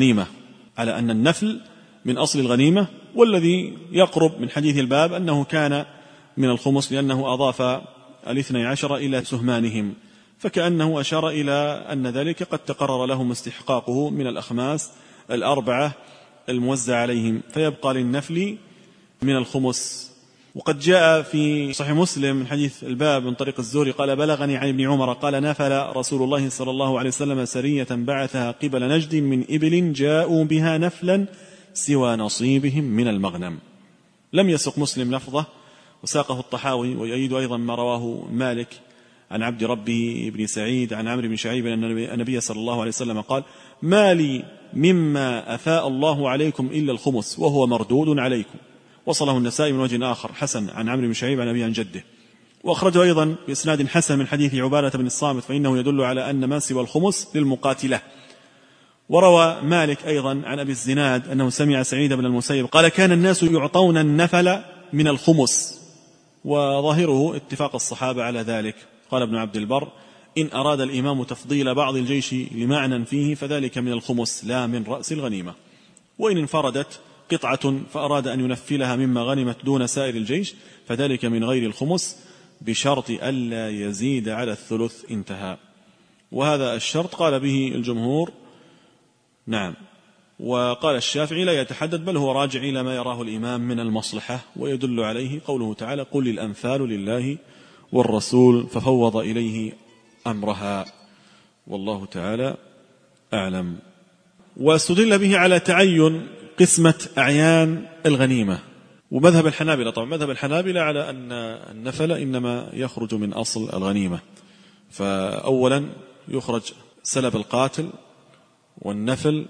أصل الغنيمة، والذي يقرب من حديث الباب أنه كان من الخمس، لأنه أضاف 12 إلى سهمانهم، فكأنه أشار إلى أن ذلك قد تقرر لهم استحقاقه من الأخماس 4 الموزع عليهم، فيبقى للنفل من الخمس. وقد جاء في صحيح مسلم من حديث الباب من طريق الزهري قال: بلغني عن ابن عمر قال: نفل رسول الله صلى الله عليه وسلم سرية بعثها قبل نجد من إبل جاءوا بها نفلا سوى نصيبهم من المغنم. لم يسق مسلم لفظه، وساقه الطحاوي، ويؤيد أيضا ما رواه مالك عن عبد ربه بن سعيد عن عمرو بن شعيب أن النبي صلى الله عليه وسلم قال: ما لي مما أفاء الله عليكم إلا الخمس وهو مردود عليكم. وصله النسائي من وجه آخر حسن عن عمرو بن شعيب عن أبي عن جده، وأخرجه أيضا بإسناد حسن من حديث عبادة بن الصامت، فإنه يدل على أن ما سوى الخمس للمقاتلة. وروى مالك أيضا عن أبي الزناد أنه سمع سعيد بن المسيب قال: كان الناس يعطون النفل من الخمس، وظاهره اتفاق الصحابة على ذلك. قال ابن عبد البر: إن أراد الإمام تفضيل بعض الجيش لمعنى فيه فذلك من الخمس لا من رأس الغنيمة. وإن انفردت قطعة فأراد أن ينفلها مما غنمت دون سائر الجيش فذلك من غير الخمس بشرط ألا يزيد على الثلث. انتهى. وهذا الشرط قال به الجمهور. نعم. وقال الشافعي لا يتحدد، بل هو راجع إلى ما يراه الإمام من المصلحة، ويدل عليه قوله تعالى: قل الأنفال لله والرسول ففوض إليه أمرها، والله تعالى أعلم. واستدل به على تعين قسمة أعيان الغنيمة. ومذهب الحنابلة، طبعا مذهب الحنابلة على أن النفل إنما يخرج من أصل الغنيمة، فأولا يخرج سلب القاتل والنفل،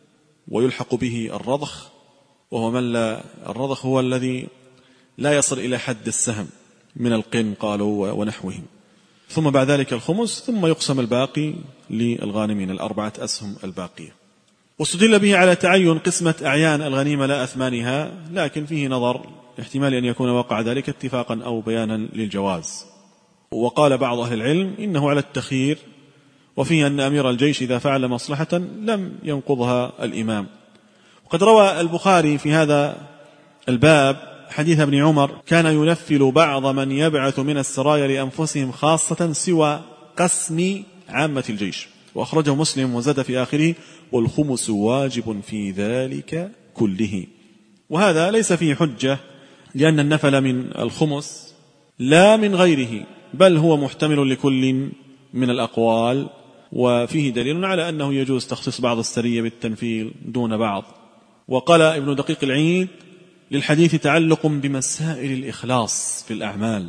ويلحق به الرضخ، وهو من لا الرضخ هو الذي لا يصل إلى حد السهم من القن قالوا ونحوهم، ثم بعد ذلك الخمس، ثم يقسم الباقي للغانمين 4 أسهم الباقية. واستدل به على تعين قسمة أعيان الغنيمة لا أثمانها، لكن فيه نظر، احتمال أن يكون وقع ذلك اتفاقا أو بيانا للجواز. وقال بعض أهل العلم إنه على التخيير، وفيه أن أمير الجيش إذا فعل مصلحة لم ينقضها الإمام. وقد روى البخاري في هذا الباب حديث ابن عمر: كان ينفل بعض من يبعث من السرايا لأنفسهم خاصة سوى قسم عامة الجيش. وأخرجه مسلم وزاد في آخره: والخمس واجب في ذلك كله. وهذا ليس فيه حجة، لأن النفل من الخمس لا من غيره، بل هو محتمل لكل من الأقوال، وفيه دليل على أنه يجوز تخصيص بعض السرية بالتنفيل دون بعض. وقال ابن دقيق العيد: للحديث تعلق بمسائل الإخلاص في الأعمال،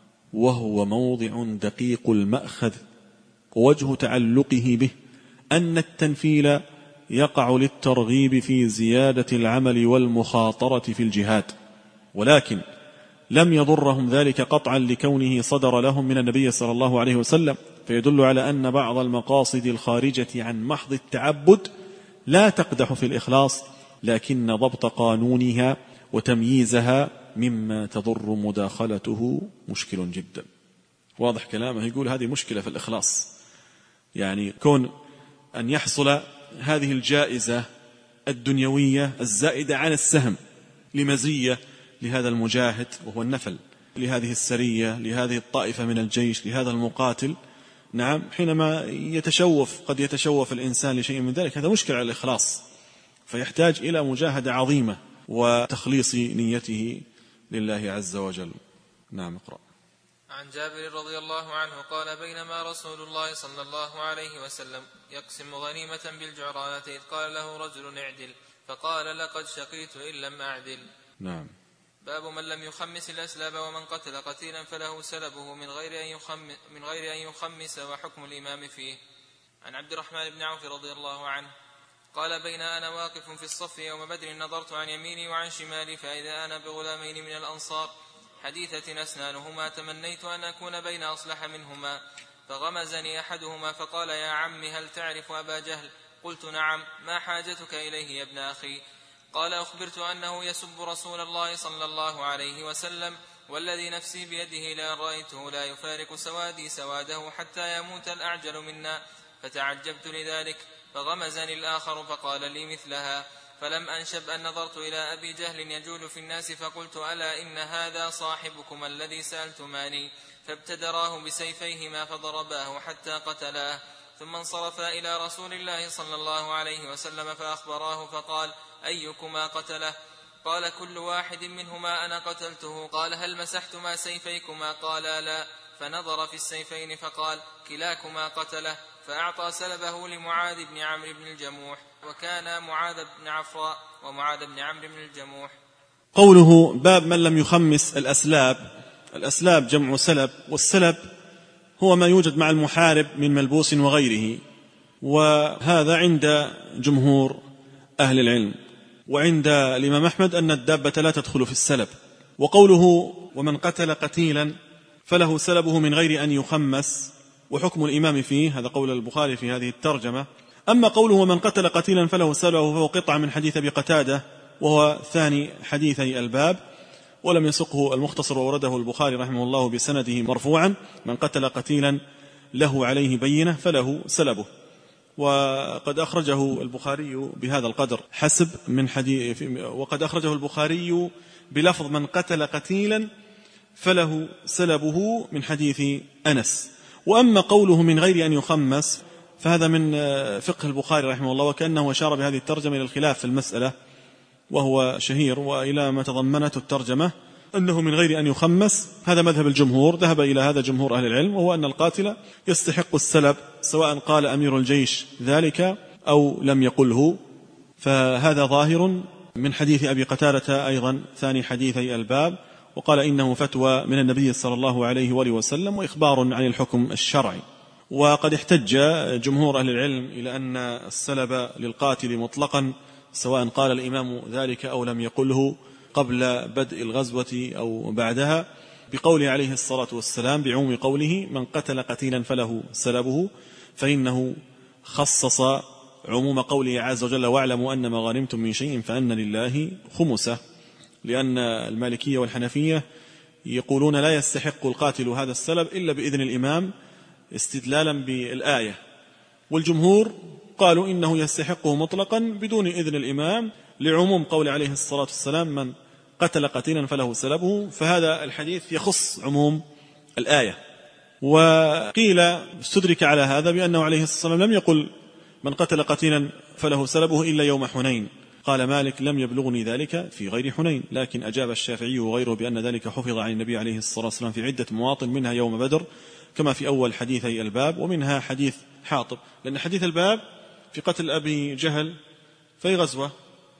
وهو موضع دقيق المأخذ، ووجه تعلقه به أن التنفيل يقع للترغيب في زيادة العمل والمخاطرة في الجهاد، ولكن لم يضرهم ذلك قطعا لكونه صدر لهم من النبي صلى الله عليه وسلم، فيدل على أن بعض المقاصد الخارجة عن محض التعبد لا تقدح في الإخلاص، لكن ضبط قانونها وتمييزها مما تضر مداخلته مشكل جدا. واضح كلامه، يقول هذه مشكلة في الإخلاص، يعني كون أن يحصل هذه الجائزة الدنيوية الزائدة عن السهم لمزية لهذا المجاهد وهو النفل، لهذه السرية، لهذه الطائفة من الجيش، لهذا المقاتل. نعم، حينما قد يتشوف الإنسان لشيء من ذلك، هذا مشكلة على الإخلاص، فيحتاج إلى مجاهدة عظيمة وتخليص نيته لله عز وجل. نعم اقرأ. عن جابر رضي الله عنه قال بينما رسول الله صلى الله عليه وسلم يقسم غنيمة بالجعرانة إذ قال له رجل اعدل فقال لقد شقيت إن لم أعدل. نعم. باب من لم يخمس الأسلاب ومن قتل قتيلا فله سلبه من غير أن يخمس وحكم الإمام فيه. عن عبد الرحمن بن عوف رضي الله عنه قال بين أنا واقف في الصف يوم بدر نظرت عن يميني وعن شمالي فإذا أنا بغلامين من الأنصار حديثة أسنانهما تمنيت أن أكون بين أصلح منهما فغمزني أحدهما فقال يا عم هل تعرف أبا جهل؟ قلت نعم. ما حاجتك إليه يا ابن أخي؟ قال أخبرت أنه يسب رسول الله صلى الله عليه وسلم والذي نفسي بيده لأن رأيته لا يفارق سوادي سواده حتى يموت الأعجل منا فتعجبت لذلك فغمزني الآخر فقال لي مثلها فلم أنشب أن نظرت إلى أبي جهل يجول في الناس فقلت ألا إن هذا صاحبكم الذي سألتماني فابتدراه بسيفيهما فضرباه حتى قتلاه ثم انصرفا إلى رسول الله صلى الله عليه وسلم فأخبراه فقال أيكما قتله؟ قال كل واحد منهما أنا قتلته. قال هل مسحتما سيفيكما؟ قال لا. فنظر في السيفين فقال كلاكما قتله فأعطى سلبه لمعاذ بن عمرو بن الجموح وكان معاذ بن عفراء ومعاذ بن عمرو بن الجموح. قوله باب من لم يخمس الأسلاب. الأسلاب جمع سلب والسلب هو ما يوجد مع المحارب من ملبوس وغيره وهذا عند جمهور أهل العلم وعند الإمام أحمد أن الدابة لا تدخل في السلب. وقوله ومن قتل قتيلا فله سلبه من غير أن يخمس وحكم الإمام فيه هذا قول البخاري في هذه الترجمة. أما قوله ومن قتل قتيلا فله سلبه فهو قطعة من حديث أبي قتادة وهو ثاني حديثي الباب ولم يسقه المختصر وورده البخاري رحمه الله بسنده مرفوعا من قتل قتيلا له عليه بينة فله سلبه. وقد أخرجه البخاري بهذا القدر حسب من حديث وقد أخرجه البخاري بلفظ من قتل قتيلا فله سلبه من حديث أنس. وأما قوله من غير أن يخمس فهذا من فقه البخاري رحمه الله وكأنه أشار بهذه الترجمة إلى الخلاف في المسألة وهو شهير وإلى ما تضمنته الترجمة أنه من غير أن يخمس. هذا مذهب الجمهور ذهب إلى هذا جمهور أهل العلم وهو أن القاتل يستحق السلب سواء قال أمير الجيش ذلك أو لم يقله. فهذا ظاهر من حديث أبي قتادة أيضا ثاني حديثي الباب وقال إنه فتوى من النبي صلى الله عليه وآله وسلم وإخبار عن الحكم الشرعي. وقد احتج جمهور أهل العلم إلى أن السلب للقاتل مطلقا سواء قال الإمام ذلك أو لم يقله قبل بدء الغزوة أو بعدها بقوله عليه الصلاة والسلام بعموم قوله من قتل قتيلا فله سلبه فإنه خصص عموم قوله عز وجل واعلموا أن ما غنمتم من شيء فأن لله خمسه لأن المالكية والحنفية يقولون لا يستحق القاتل هذا السلب إلا بإذن الإمام استدلالا بالآية والجمهور قالوا إنه يستحقه مطلقا بدون إذن الإمام لعموم قول عليه الصلاة والسلام من قتل قتيلا فله سلبه فهذا الحديث يخص عموم الآية. وقيل استدرك على هذا بأنه عليه الصلاة والسلام لم يقل من قتل قتيلا فله سلبه إلا يوم حنين. قال مالك لم يبلغني ذلك في غير حنين لكن أجاب الشافعي وغيره بأن ذلك حفظ عن النبي عليه الصلاة والسلام في عدة مواطن منها يوم بدر كما في أول حديثي الباب ومنها حديث حاطب لأن حديث الباب في قتل أبي جهل في غزوة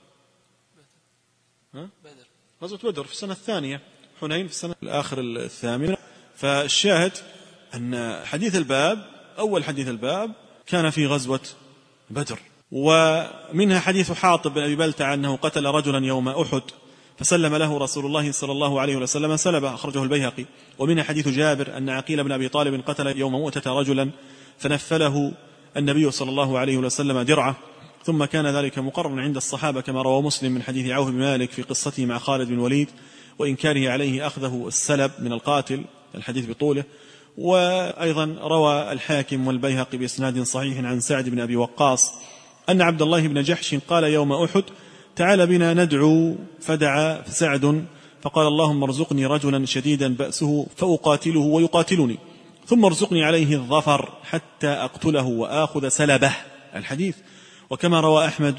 غزوة بدر في السنة الثانية حنين في السنة الآخر الثامنة. فالشاهد أن حديث الباب أول حديث الباب كان في غزوة بدر. ومنها حديث حاطب بن أبي بلتع أنه قتل رجلا يوم أحد فسلم له رسول الله صلى الله عليه وسلم سلبه أخرجه البيهقي. ومنها حديث جابر أن عقيل بن أبي طالب قتل يوم مؤتة رجلا فنفله النبي صلى الله عليه وسلم درعه ثم كان ذلك مقررا عند الصحابة كما روى مسلم من حديث عوف بن مالك في قصته مع خالد بن الوليد وإنكاره عليه أخذه السلب من القاتل الحديث بطوله. وأيضا روى الحاكم والبيهقي بإسناد صحيح عن سعد بن أبي وقاص أن عبد الله بن جحش قال يوم أحد تعال بنا ندعو فدعا سعد فقال اللهم ارزقني رجلا شديدا بأسه فأقاتله ويقاتلني ثم ارزقني عليه الظفر حتى أقتله وآخذ سلبه الحديث. وكما روى أحمد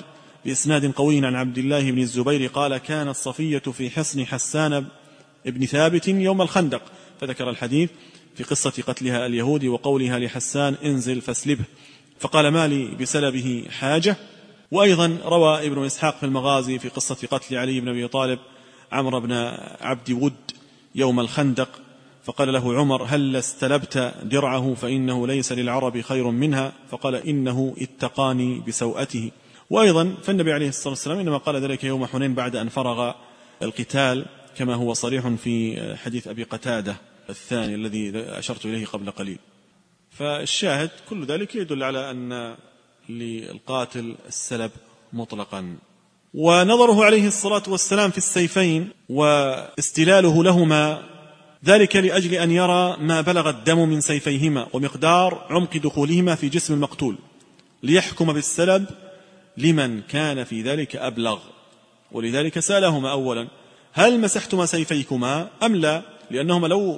بإسناد قوي عن عبد الله بن الزبير قال كانت صفية في حصن حسان بن ثابت يوم الخندق، فذكر الحديث في قصة قتلها اليهود وقولها لحسان انزل فاسلبه، فقال ما لي بسلبه حاجة. وأيضا روى ابن إسحاق في المغازي في قصة قتل علي بن أبي طالب عمرو بن عبد ود يوم الخندق، فقال له عمر هل استلبت درعه فإنه ليس للعرب خير منها، فقال إنه اتقاني بسوءته. وأيضا فالنبي عليه الصلاة والسلام إنما قال ذلك يوم حنين بعد أن فرغ القتال، كما هو صريح في حديث أبي قتادة الثاني الذي أشرت إليه قبل قليل. فالشاهد كل ذلك يدل على أن للقاتل السلب مطلقا. ونظره عليه الصلاة والسلام في السيفين واستلاله لهما ذلك لأجل أن يرى ما بلغ الدم من سيفيهما ومقدار عمق دخولهما في جسم المقتول، ليحكم بالسلب لمن كان في ذلك أبلغ. ولذلك سألهما أولا هل مسحتما سيفيكما أم لا، لأنهما لو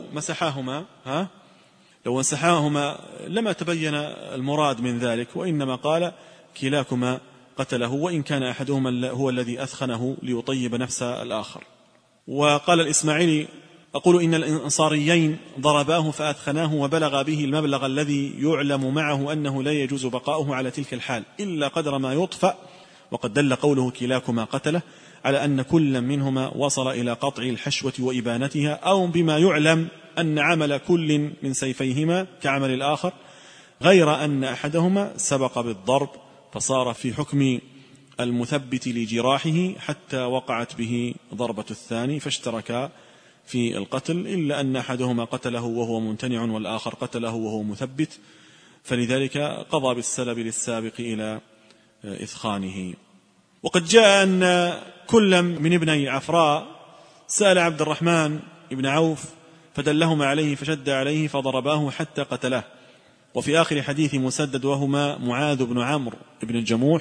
مسحاهما لما تبين المراد من ذلك، وإنما قال كلاكما قتله، وإن كان أحدهما هو الذي أثخنه ليطيب نفس الآخر. وقال الإسماعيلي أقول إن الأنصاريين ضرباه فأثخناه وبلغ به المبلغ الذي يعلم معه أنه لا يجوز بقاؤه على تلك الحال إلا قدر ما يطفأ، وقد دل قوله كلاكما قتله على أن كل منهما وصل إلى قطع الحشوة وإبانتها، أو بما يعلم أن عمل كل من سيفيهما كعمل الآخر، غير أن أحدهما سبق بالضرب فصار في حكم المثبت لجراحه حتى وقعت به ضربة الثاني فاشتركا في القتل، إلا أن أحدهما قتله وهو ممتنع والآخر قتله وهو مثبت، فلذلك قضى بالسلب للسابق إلى إثخانه. وقد جاء أن كل من ابني عفراء سأل عبد الرحمن بن عوف فدلهما عليه فشد عليه فضرباه حتى قتله. وفي آخر حديث مسدد وهما معاذ بن عمرو بن الجموح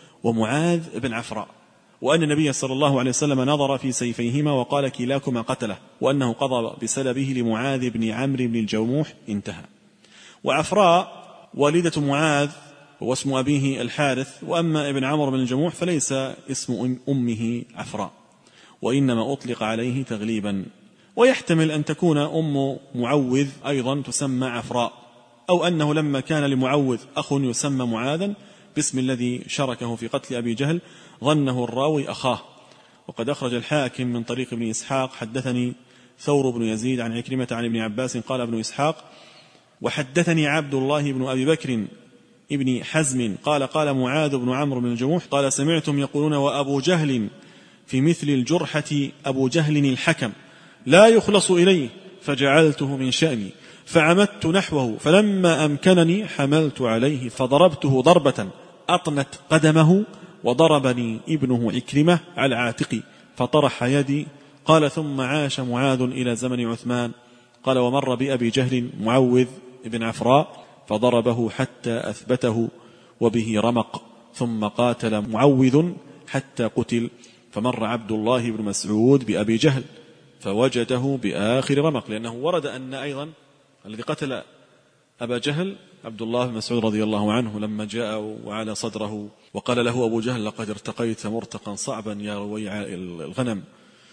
ومعاذ بن عفراء، وأن النبي صلى الله عليه وسلم نظر في سيفيهما وقال كلاكما قتله، وأنه قضى بسلبه لمعاذ بن عمرو بن الجموح، انتهى. وعفراء والدة معاذ واسم أبيه الحارث، وأما ابن عمرو بن الجموح فليس اسم أمه عفراء، وإنما أطلق عليه تغليبا. ويحتمل أن تكون أم معوذ أيضا تسمى عفراء، أو أنه لما كان لمعوذ أخ يسمى معاذا باسم الذي شاركه في قتل أبي جهل ظنه الراوي أخاه. وقد أخرج الحاكم من طريق ابن إسحاق حدثني ثور بن يزيد عن عكرمة عن ابن عباس قال ابن إسحاق وحدثني عبد الله بن أبي بكر ابن حزم قال معاذ بن عمرو بن الجموح قال سمعتم يقولون وأبو جهل في مثل الجرحة أبو جهل الحكم لا يخلص إليه، فجعلته من شأني فعمدت نحوه، فلما أمكنني حملت عليه فضربته ضربة أطنت قدمه، وضربني ابنه عكرمة على عاتقي فطرح يدي. قال ثم عاش معاذ إلى زمن عثمان. قال ومر بأبي جهل معوذ بن عفراء فضربه حتى أثبته وبه رمق، ثم قاتل معوذ حتى قتل، فمر عبد الله بن مسعود بأبي جهل فوجده بآخر رمق، لأنه ورد أن أيضا الذي قتل أبا جهل عبد الله بن مسعود رضي الله عنه لما جاء وعلى صدره وقال له أبو جهل لقد ارتقيت مرتقا صعبا يا رويع الغنم،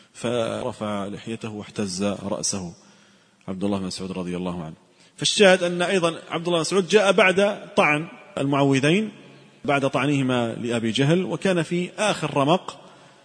فرفع لحيته واحتز رأسه عبد الله بن مسعود رضي الله عنه. فالشاهد أن أيضا عبد الله بن مسعود جاء بعد طعن المعوذين، بعد طعنهما لأبي جهل، وكان في آخر رمق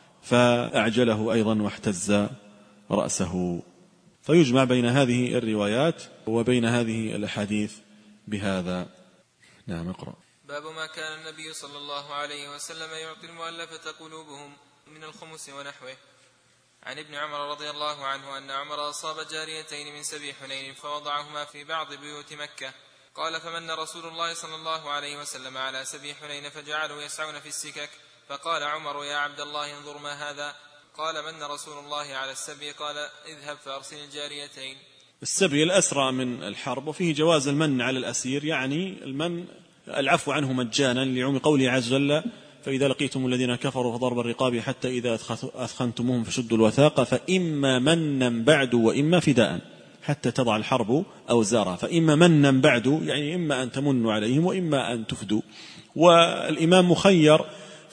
فأعجله أيضا واحتز رأسه. فيجمع بين هذه الروايات وبين هذه الأحاديث بهذا. نعم اقرأ. باب ما كان النبي صلى الله عليه وسلم يعطي المؤلفة قلوبهم من الخمس ونحوه. عن ابن عمر رضي الله عنه أن عمر أصاب جاريتين من سبي حنين فوضعهما في بعض بيوت مكة. قال فمن رسول الله صلى الله عليه وسلم على سبي حنين فجعلوا يسعون في السكك، فقال عمر يا عبد الله انظر ما هذا. قال من رسول الله على السبي؟ قال اذهب فأرسل الجاريتين. السبي الأسرى من الحرب، وفيه جواز المن على الأسير، يعني المن العفو عنه مجانا لعموم قوله عز وجل فإذا لقيتم الذين كفروا فضرب الرقاب حتى إذا أثخنتموهم فشدوا الوثاق فإما منا بعد وإما فداء حتى تضع الحرب أوزارها. فإما منا بعد يعني إما أن تمنوا عليهم وإما أن تفدوا. والإمام مخير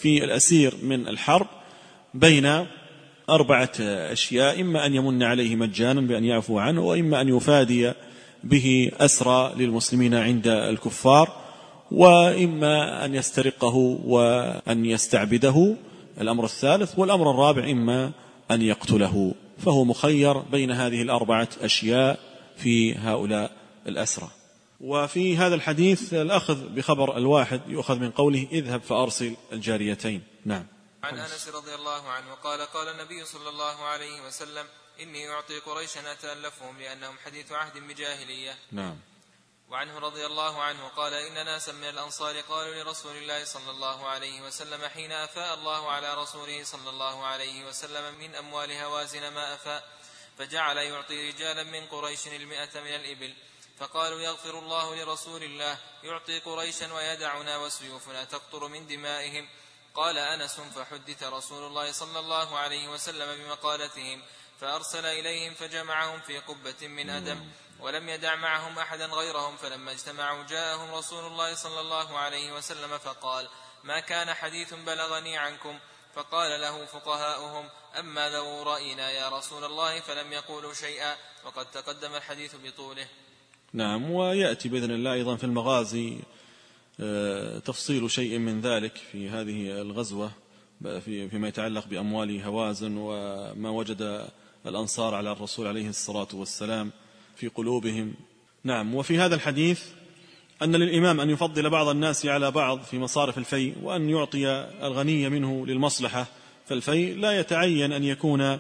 في الأسير من الحرب بين 4 أشياء: إما أن يمن عليه مجانا بأن يعفو عنه، وإما أن يفادي به أسرى للمسلمين عند الكفار، وإما أن يسترقه وأن يستعبده الأمر الثالث، والأمر الرابع إما أن يقتله. فهو مخير بين هذه 4 أشياء في هؤلاء الأسرى. وفي هذا الحديث الأخذ بخبر الواحد يؤخذ من قوله: اذهب فأرسل الجاريتين. نعم. عن أنس رضي الله عنه قال: قال النبي صلى الله عليه وسلم: إني أعطي قريشا أتألفهم لأنهم حديث عهد بجاهلية. نعم. وعنه رضي الله عنه قال: إن ناسا من الأنصار قالوا لرسول الله صلى الله عليه وسلم حين أفاء الله على رسوله صلى الله عليه وسلم من أموال هوازن ما أفاء، فجعل يعطي رجالا من قريش 100 من الإبل، فقالوا: يغفر الله لرسول الله، يعطي قريشا ويدعنا وسيوفنا تقطر من دمائهم. قال أنس: فحدث رسول الله صلى الله عليه وسلم بمقالتهم، فأرسل إليهم فجمعهم في قبة من أدم، ولم يدع معهم أحدا غيرهم. فلما اجتمعوا جاءهم رسول الله صلى الله عليه وسلم فقال: ما كان حديث بلغني عنكم؟ فقال له فقهاؤهم: أما ذو رأينا يا رسول الله، فلم يقولوا شيئا، وقد تقدم الحديث بطوله. نعم. ويأتي بإذن الله أيضا في المغازي تفصيل شيء من ذلك في هذه الغزوة فيما يتعلق بأموال هوازن وما وجد الأنصار على الرسول عليه الصلاة والسلام في قلوبهم. نعم. وفي هذا الحديث أن للإمام أن يفضل بعض الناس على بعض في مصارف الفيء، وأن يعطي الغني منه للمصلحة. فالفيء لا يتعين أن يكون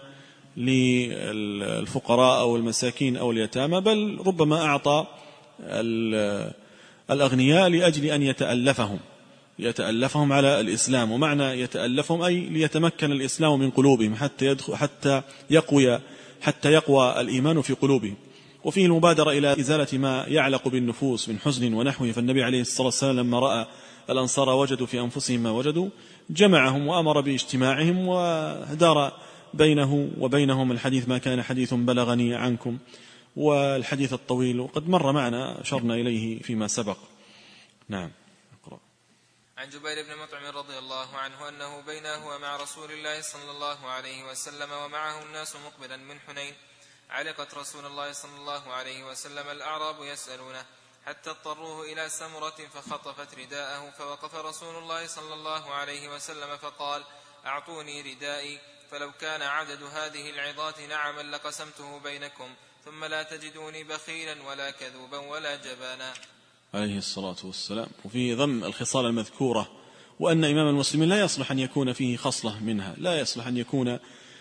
للفقراء أو المساكين أو اليتامى، بل ربما أعطى الأغنياء لأجل أن يتألفهم على الإسلام. ومعنى يتألفهم أي ليتمكن الإسلام من قلوبهم حتى يقوى الإيمان في قلوبهم. وفيه المبادرة إلى إزالة ما يعلق بالنفوس من حزن ونحوه. فالنبي عليه الصلاة والسلام لما رأى الأنصار وجدوا في أنفسهم ما وجدوا جمعهم وأمر باجتماعهم، ودار بينه وبينهم الحديث: ما كان حديث بلغني عنكم، والحديث الطويل وقد مر معنا أشرنا إليه فيما سبق. نعم. اقرأ. عن جبير بن مطعم رضي الله عنه أنه بينه هو مع رسول الله صلى الله عليه وسلم ومعه الناس مقبلا من حنين، علقت رسول الله صلى الله عليه وسلم الأعراب يسألونه، حتى اضطروه إلى سمرة فخطفت رداءه، فوقف رسول الله صلى الله عليه وسلم فقال: أعطوني ردائي، فلو كان عدد هذه العظات نعما لقسمته بينكم، ثم لا تجدوني بخيلا ولا كذوبا ولا جبانا. عليه الصلاة والسلام. وفي ضم الخصال المذكورة، وأن إمام المسلمين لا يصلح أن يكون فيه خصلة منها، لا يصلح أن يكون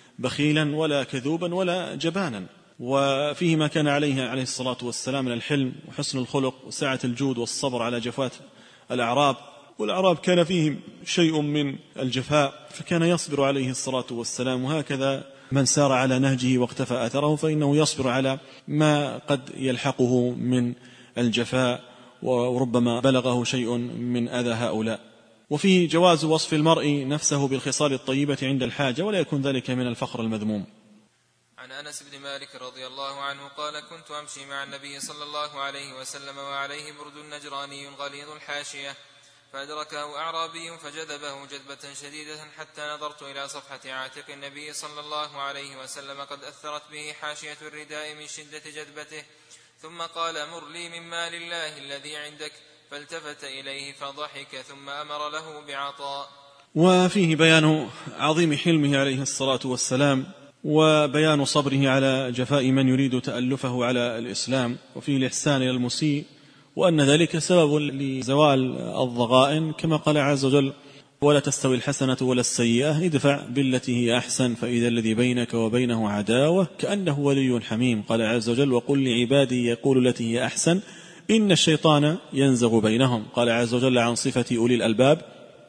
بخيلا ولا كذوبا ولا جبانا. وفيه ما كان عليه الصلاة والسلام من الحلم وحسن الخلق وسعة الجود والصبر على جفاة الأعراب، والأعراب كان فيهم شيء من الجفاء فكان يصبر عليه الصلاة والسلام. وهكذا من سار على نهجه واقتفى أثره فإنه يصبر على ما قد يلحقه من الجفاء، وربما بلغه شيء من أذى هؤلاء. وفيه جواز وصف المرء نفسه بالخصال الطيبة عند الحاجة، ولا يكون ذلك من الفخر المذموم. عن أنس بن مالك رضي الله عنه قال: كنت أمشي مع النبي صلى الله عليه وسلم وعليه برد نجراني غليظ الحاشية، فأدركه أعرابي فجذبه جذبة شديدة، حتى نظرت إلى صفحة عاتق النبي صلى الله عليه وسلم قد أثرت به حاشية الرداء من شدة جذبته، ثم قال: مر لي من مال الله الذي عندك، فالتفت إليه فضحك، ثم أمر له بعطاء. وفيه بيان عظيم حلمه عليه الصلاة والسلام، وبيان صبره على جفاء من يريد تألفه على الإسلام، وفيه الإحسان إلى المسيء، وأن ذلك سبب لزوال الضغائن، كما قال عز وجل: ولا تستوي الحسنة ولا السيئة، ادفع بالتي هي أحسن فإذا الذي بينك وبينه عداوة كأنه ولي حميم. قال عز وجل: وقل لعبادي يقول التي هي أحسن إن الشيطان ينزغ بينهم. قال عز وجل عن صفة أولي الألباب: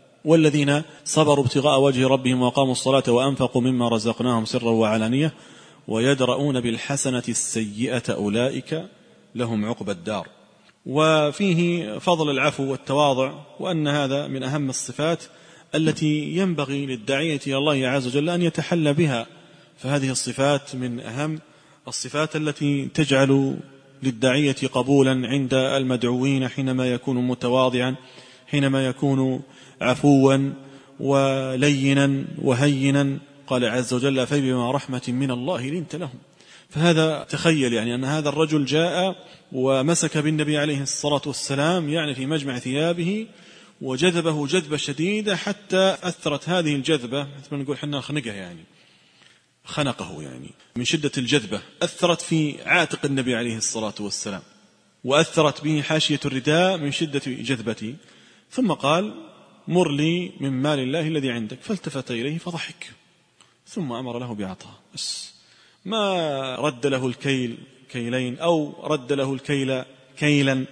والذين صبروا ابتغاء وجه ربهم وقاموا الصلاة وأنفقوا مما رزقناهم سرا وعلانية ويدرؤون بالحسنة السيئة أولئك لهم عقبى الدار. وفيه فضل العفو والتواضع، وأن هذا من أهم الصفات التي ينبغي للداعية إلى الله عز وجل أن يتحلى بها. فهذه الصفات من أهم الصفات التي تجعل للداعية قبولا عند المدعوين، حينما يكون متواضعا، حينما يكون عفوا، ولينا وهينا، قال عز وجل فبما رحمة من الله لنت لهم. فهذا تخيل يعني أن هذا الرجل جاء ومسك بالنبي عليه الصلاة والسلام يعني في مجمع ثيابه وجذبه جذبة شديدة حتى أثرت هذه الجذبة، مثل ما نقول حنا خنقه يعني خنقه يعني من شدة الجذبة، أثرت في عاتق النبي عليه الصلاة والسلام وأثرت به حاشية الرداء من شدة جذبته. ثم قال مر لي من مال الله الذي عندك، فالتفت إليه فضحك ثم أمر له بعطاء، بس ما رد له الكيل كيلين أو رد له الكيل كيلا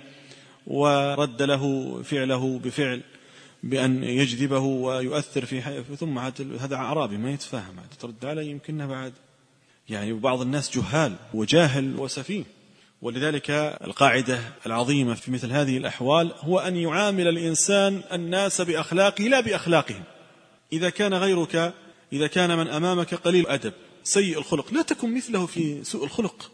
ورد له فعله بفعل بأن يجذبه ويؤثر في ثم هذا أعرابي ما يتفاهم، ترد عليه يمكنها بعد يعني بعض الناس جهال وجاهل وسفيه. ولذلك القاعدة العظيمة في مثل هذه الأحوال هو أن يعامل الإنسان الناس بأخلاقه لا بأخلاقهم. إذا كان غيرك، إذا كان من أمامك قليل أدب سيء الخلق، لا تكن مثله في سوء الخلق،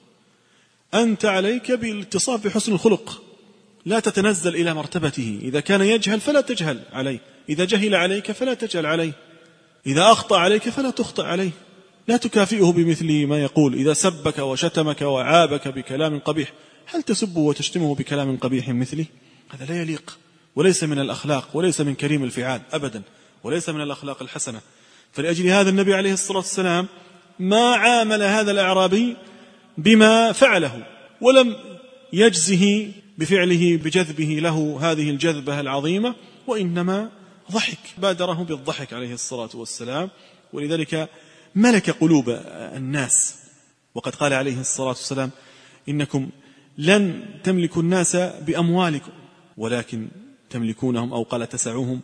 أنت عليك بالاتصاف بحسن الخلق، لا تتنزل إلى مرتبته. إذا كان يجهل فلا تجهل عليه، إذا جهل عليك فلا تجهل عليه، إذا أخطأ عليك فلا تخطأ عليه، لا تكافئه بمثل ما يقول. إذا سبك وشتمك وعابك بكلام قبيح هل تسبه وتشتمه بكلام قبيح مثله؟ هذا لا يليق وليس من الأخلاق وليس من كريم الفعال أبدا وليس من الأخلاق الحسنة. فلأجل هذا النبي عليه الصلاة والسلام ما عامل هذا الأعرابي بما فعله ولم يجزه بفعله بجذبه له هذه الجذبة العظيمة، وإنما ضحك، بادره بالضحك عليه الصلاة والسلام. ولذلك ملك قلوب الناس. وقد قال عليه الصلاة والسلام إنكم لن تملكوا الناس بأموالكم ولكن تملكونهم، أو قال تسعوهم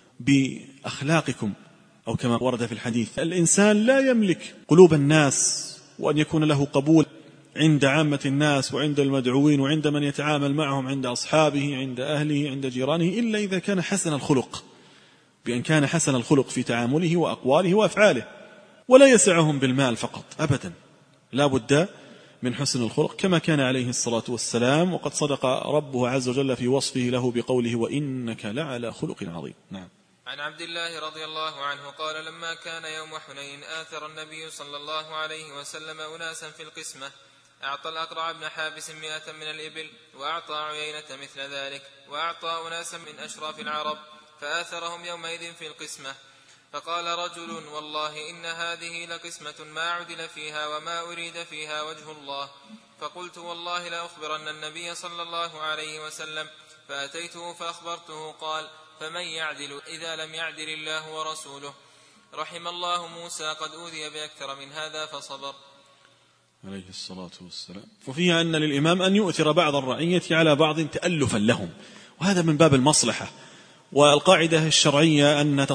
بأخلاقكم، أو كما ورد في الحديث الإنسان لا يملك قلوب الناس وأن يكون له قبول عند عامة الناس وعند المدعوين وعند من يتعامل معهم، عند أصحابه عند أهله عند جيرانه، إلا إذا كان حسن الخلق، بأن كان حسن الخلق في تعامله وأقواله وأفعاله. ولا يسعهم بالمال فقط أبدا، لا بد من حسن الخلق كما كان عليه الصلاة والسلام. وقد صدق ربه عز وجل في وصفه له بقوله وإنك لعلى خلق عظيم. نعم. عن عبد الله رضي الله عنه قال لما كان يوم حنين آثر النبي صلى الله عليه وسلم أناسا في القسمة، أعطى الأقرع بن حابس 100 من الإبل، وأعطى عيينة مثل ذلك، وأعطى أناسا من أشراف العرب، فآثرهم يومئذ في القسمة. فقال رجل والله إن هذه لقسمة ما عدل فيها وما أريد فيها وجه الله. فقلت والله لأخبرن النبي صلى الله عليه وسلم، فأتيته فأخبرته. قال فمن يعدل إذا لم يعدل الله ورسوله؟ رحم الله موسى قد أوذي بأكثر من هذا فصبر عليه الصلاة والسلام. وفيها أن للإمام أن يؤثر بعض الرعية على بعض تألفا لهم، وهذا من باب المصلحة. والقاعدة الشرعية أن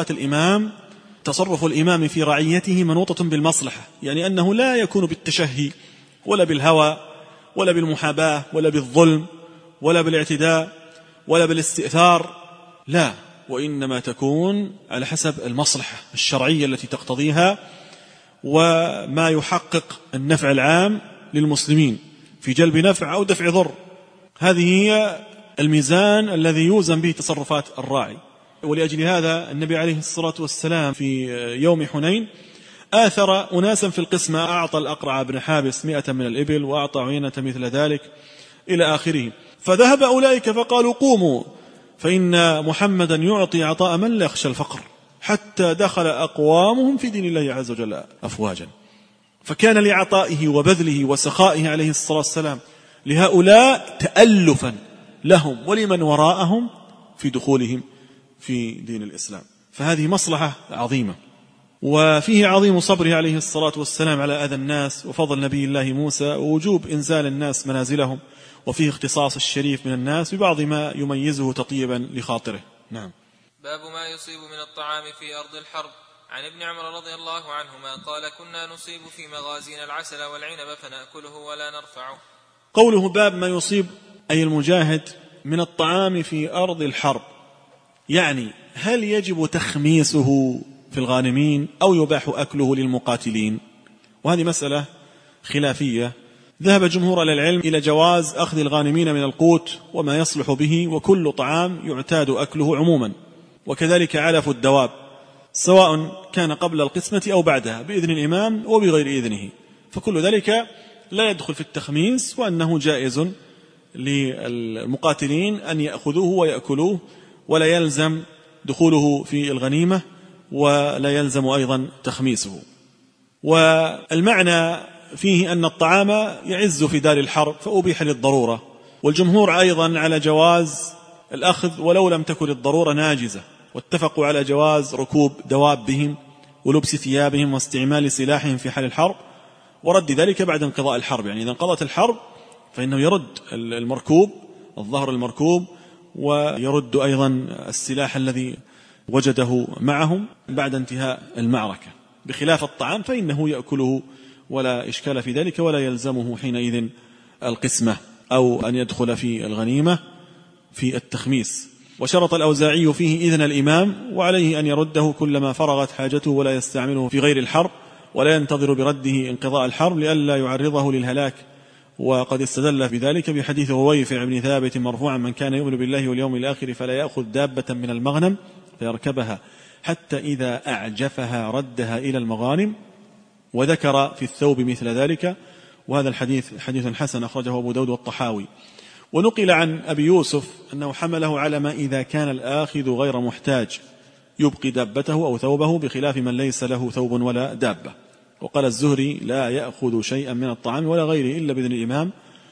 تصرف الإمام في رعيته منوطة بالمصلحة، يعني أنه لا يكون بالتشهي ولا بالهوى ولا بالمحاباة ولا بالظلم ولا بالاعتداء ولا بالاستئثار، لا، وإنما تكون على حسب المصلحة الشرعية التي تقتضيها وما يحقق النفع العام للمسلمين في جلب نفع أو دفع ضر. هذه هي الميزان الذي يوزن به تصرفات الراعي. ولأجل هذا النبي عليه الصلاة والسلام في يوم حنين آثر أناسا في القسمة، أعطى الأقرع بن حابس 100 من الإبل، وأعطى عيينة مثل ذلك إلى آخره. فذهب أولئك فقالوا قوموا فإن محمدا يعطي عطاء من لا يخشى الفقر، حتى دخل أقوامهم في دين الله عز وجل أفواجا. فكان لعطائه وبذله وسخائه عليه الصلاة والسلام لهؤلاء تألفا لهم ولمن وراءهم في دخولهم في دين الإسلام. فهذه مصلحة عظيمة. وفيه عظيم صبره عليه الصلاة والسلام على أذى الناس، وفضل نبي الله موسى، ووجوب إنزال الناس منازلهم، وفيه اختصاص الشريف من الناس ببعض ما يميزه تطيبا لخاطره. نعم. باب ما يصيب من الطعام في أرض الحرب. عن ابن عمر رضي الله عنهما قال كنا نصيب في مغازينا العسل والعنب فنأكله ولا نرفعه. قوله باب ما يصيب أي المجاهد من الطعام في أرض الحرب، يعني هل يجب تخميسه في الغانمين أو يباح أكله للمقاتلين؟ وهذه مسألة خلافية. ذهب جمهور العلم إلى جواز أخذ الغانمين من القوت وما يصلح به، وكل طعام يعتاد أكله عموما، وكذلك علف الدواب سواء كان قبل القسمة أو بعدها بإذن الإمام وبغير إذنه، فكل ذلك لا يدخل في التخميس، وأنه جائز للمقاتلين أن يأخذوه ويأكلوه، ولا يلزم دخوله في الغنيمة، ولا يلزم أيضا تخميسه. والمعنى فيه أن الطعام يعز في دار الحرب فأبيح للضرورة، والجمهور أيضا على جواز الأخذ ولو لم تكن الضرورة ناجزة، واتفقوا على جواز ركوب دوابهم ولبس ثيابهم واستعمال سلاحهم في حال الحرب، ورد ذلك بعد انقضاء الحرب. يعني إذا انقضت الحرب فإنه يرد المركوب، الظهر المركوب، ويرد أيضا السلاح الذي وجده معهم بعد انتهاء المعركة، بخلاف الطعام فإنه يأكله ولا إشكال في ذلك، ولا يلزمه حينئذ القسمة أو أن يدخل في الغنيمة في التخميس. وشرط الأوزاعي فيه إذن الإمام، وعليه أن يرده كلما فرغت حاجته، ولا يستعمله في غير الحرب، ولا ينتظر برده انقضاء الحرب لئلا يعرضه للهلاك. وقد استدل بذلك بحديث رويفع بن ثابت مرفوعا: من كان يؤمن بالله واليوم الآخر فلا يأخذ دابة من المغنم فيركبها حتى إذا أعجفها ردها إلى المغانم. وذكر في الثوب مثل ذلك، وهذا الحديث حديث حسن أخرجه أبو داود والطحاوي. ونقل عن أبي يوسف أنه حمله على ما إذا كان الآخذ غير محتاج يبقي دابته أو ثوبه، بخلاف من ليس له ثوب ولا دابة. وقال الزهري: لا يأخذ شيئا من الطعام ولا غيره إلا بإذن الإمام.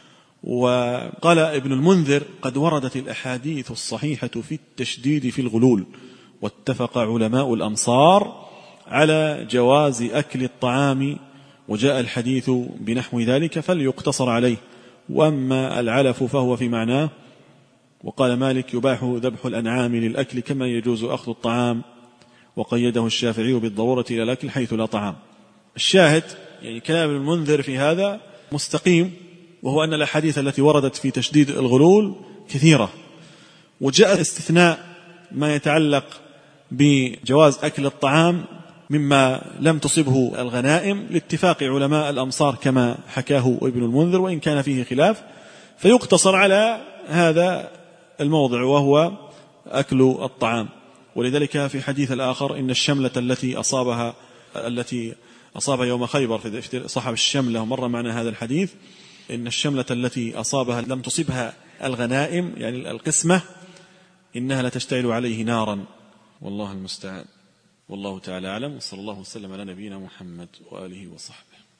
وقال ابن المنذر: قد وردت الأحاديث الصحيحة في التشديد في الغلول، واتفق علماء الأمصار على جواز أكل الطعام، وجاء الحديث بنحو ذلك فليقتصر عليه، وأما العلف فهو في معناه. وقال مالك: يباح ذبح الأنعام للأكل كما يجوز أخذ الطعام، وقيده الشافعي بالضرورة إلى الأكل حيث لا طعام. الشاهد يعني كلام المنذر في هذا مستقيم، وهو أن الأحاديث التي وردت في تشديد الغلول كثيرة، وجاء استثناء ما يتعلق بجواز أكل الطعام مما لم تصبه الغنائم لاتفاق علماء الأمصار كما حكاه ابن المنذر، وإن كان فيه خلاف، فيقتصر على هذا الموضع وهو أكل الطعام. ولذلك في حديث الآخر: إن الشملة التي أصاب يوم خيبر، في صحب الشملة مر معنا هذا الحديث، إن الشملة التي أصابها لم تصبها الغنائم، يعني القسمة، إنها لتشتعل عليه نارا، والله المستعان. والله تعالى أعلم، وصلى الله وسلم على نبينا محمد وآله وصحبه.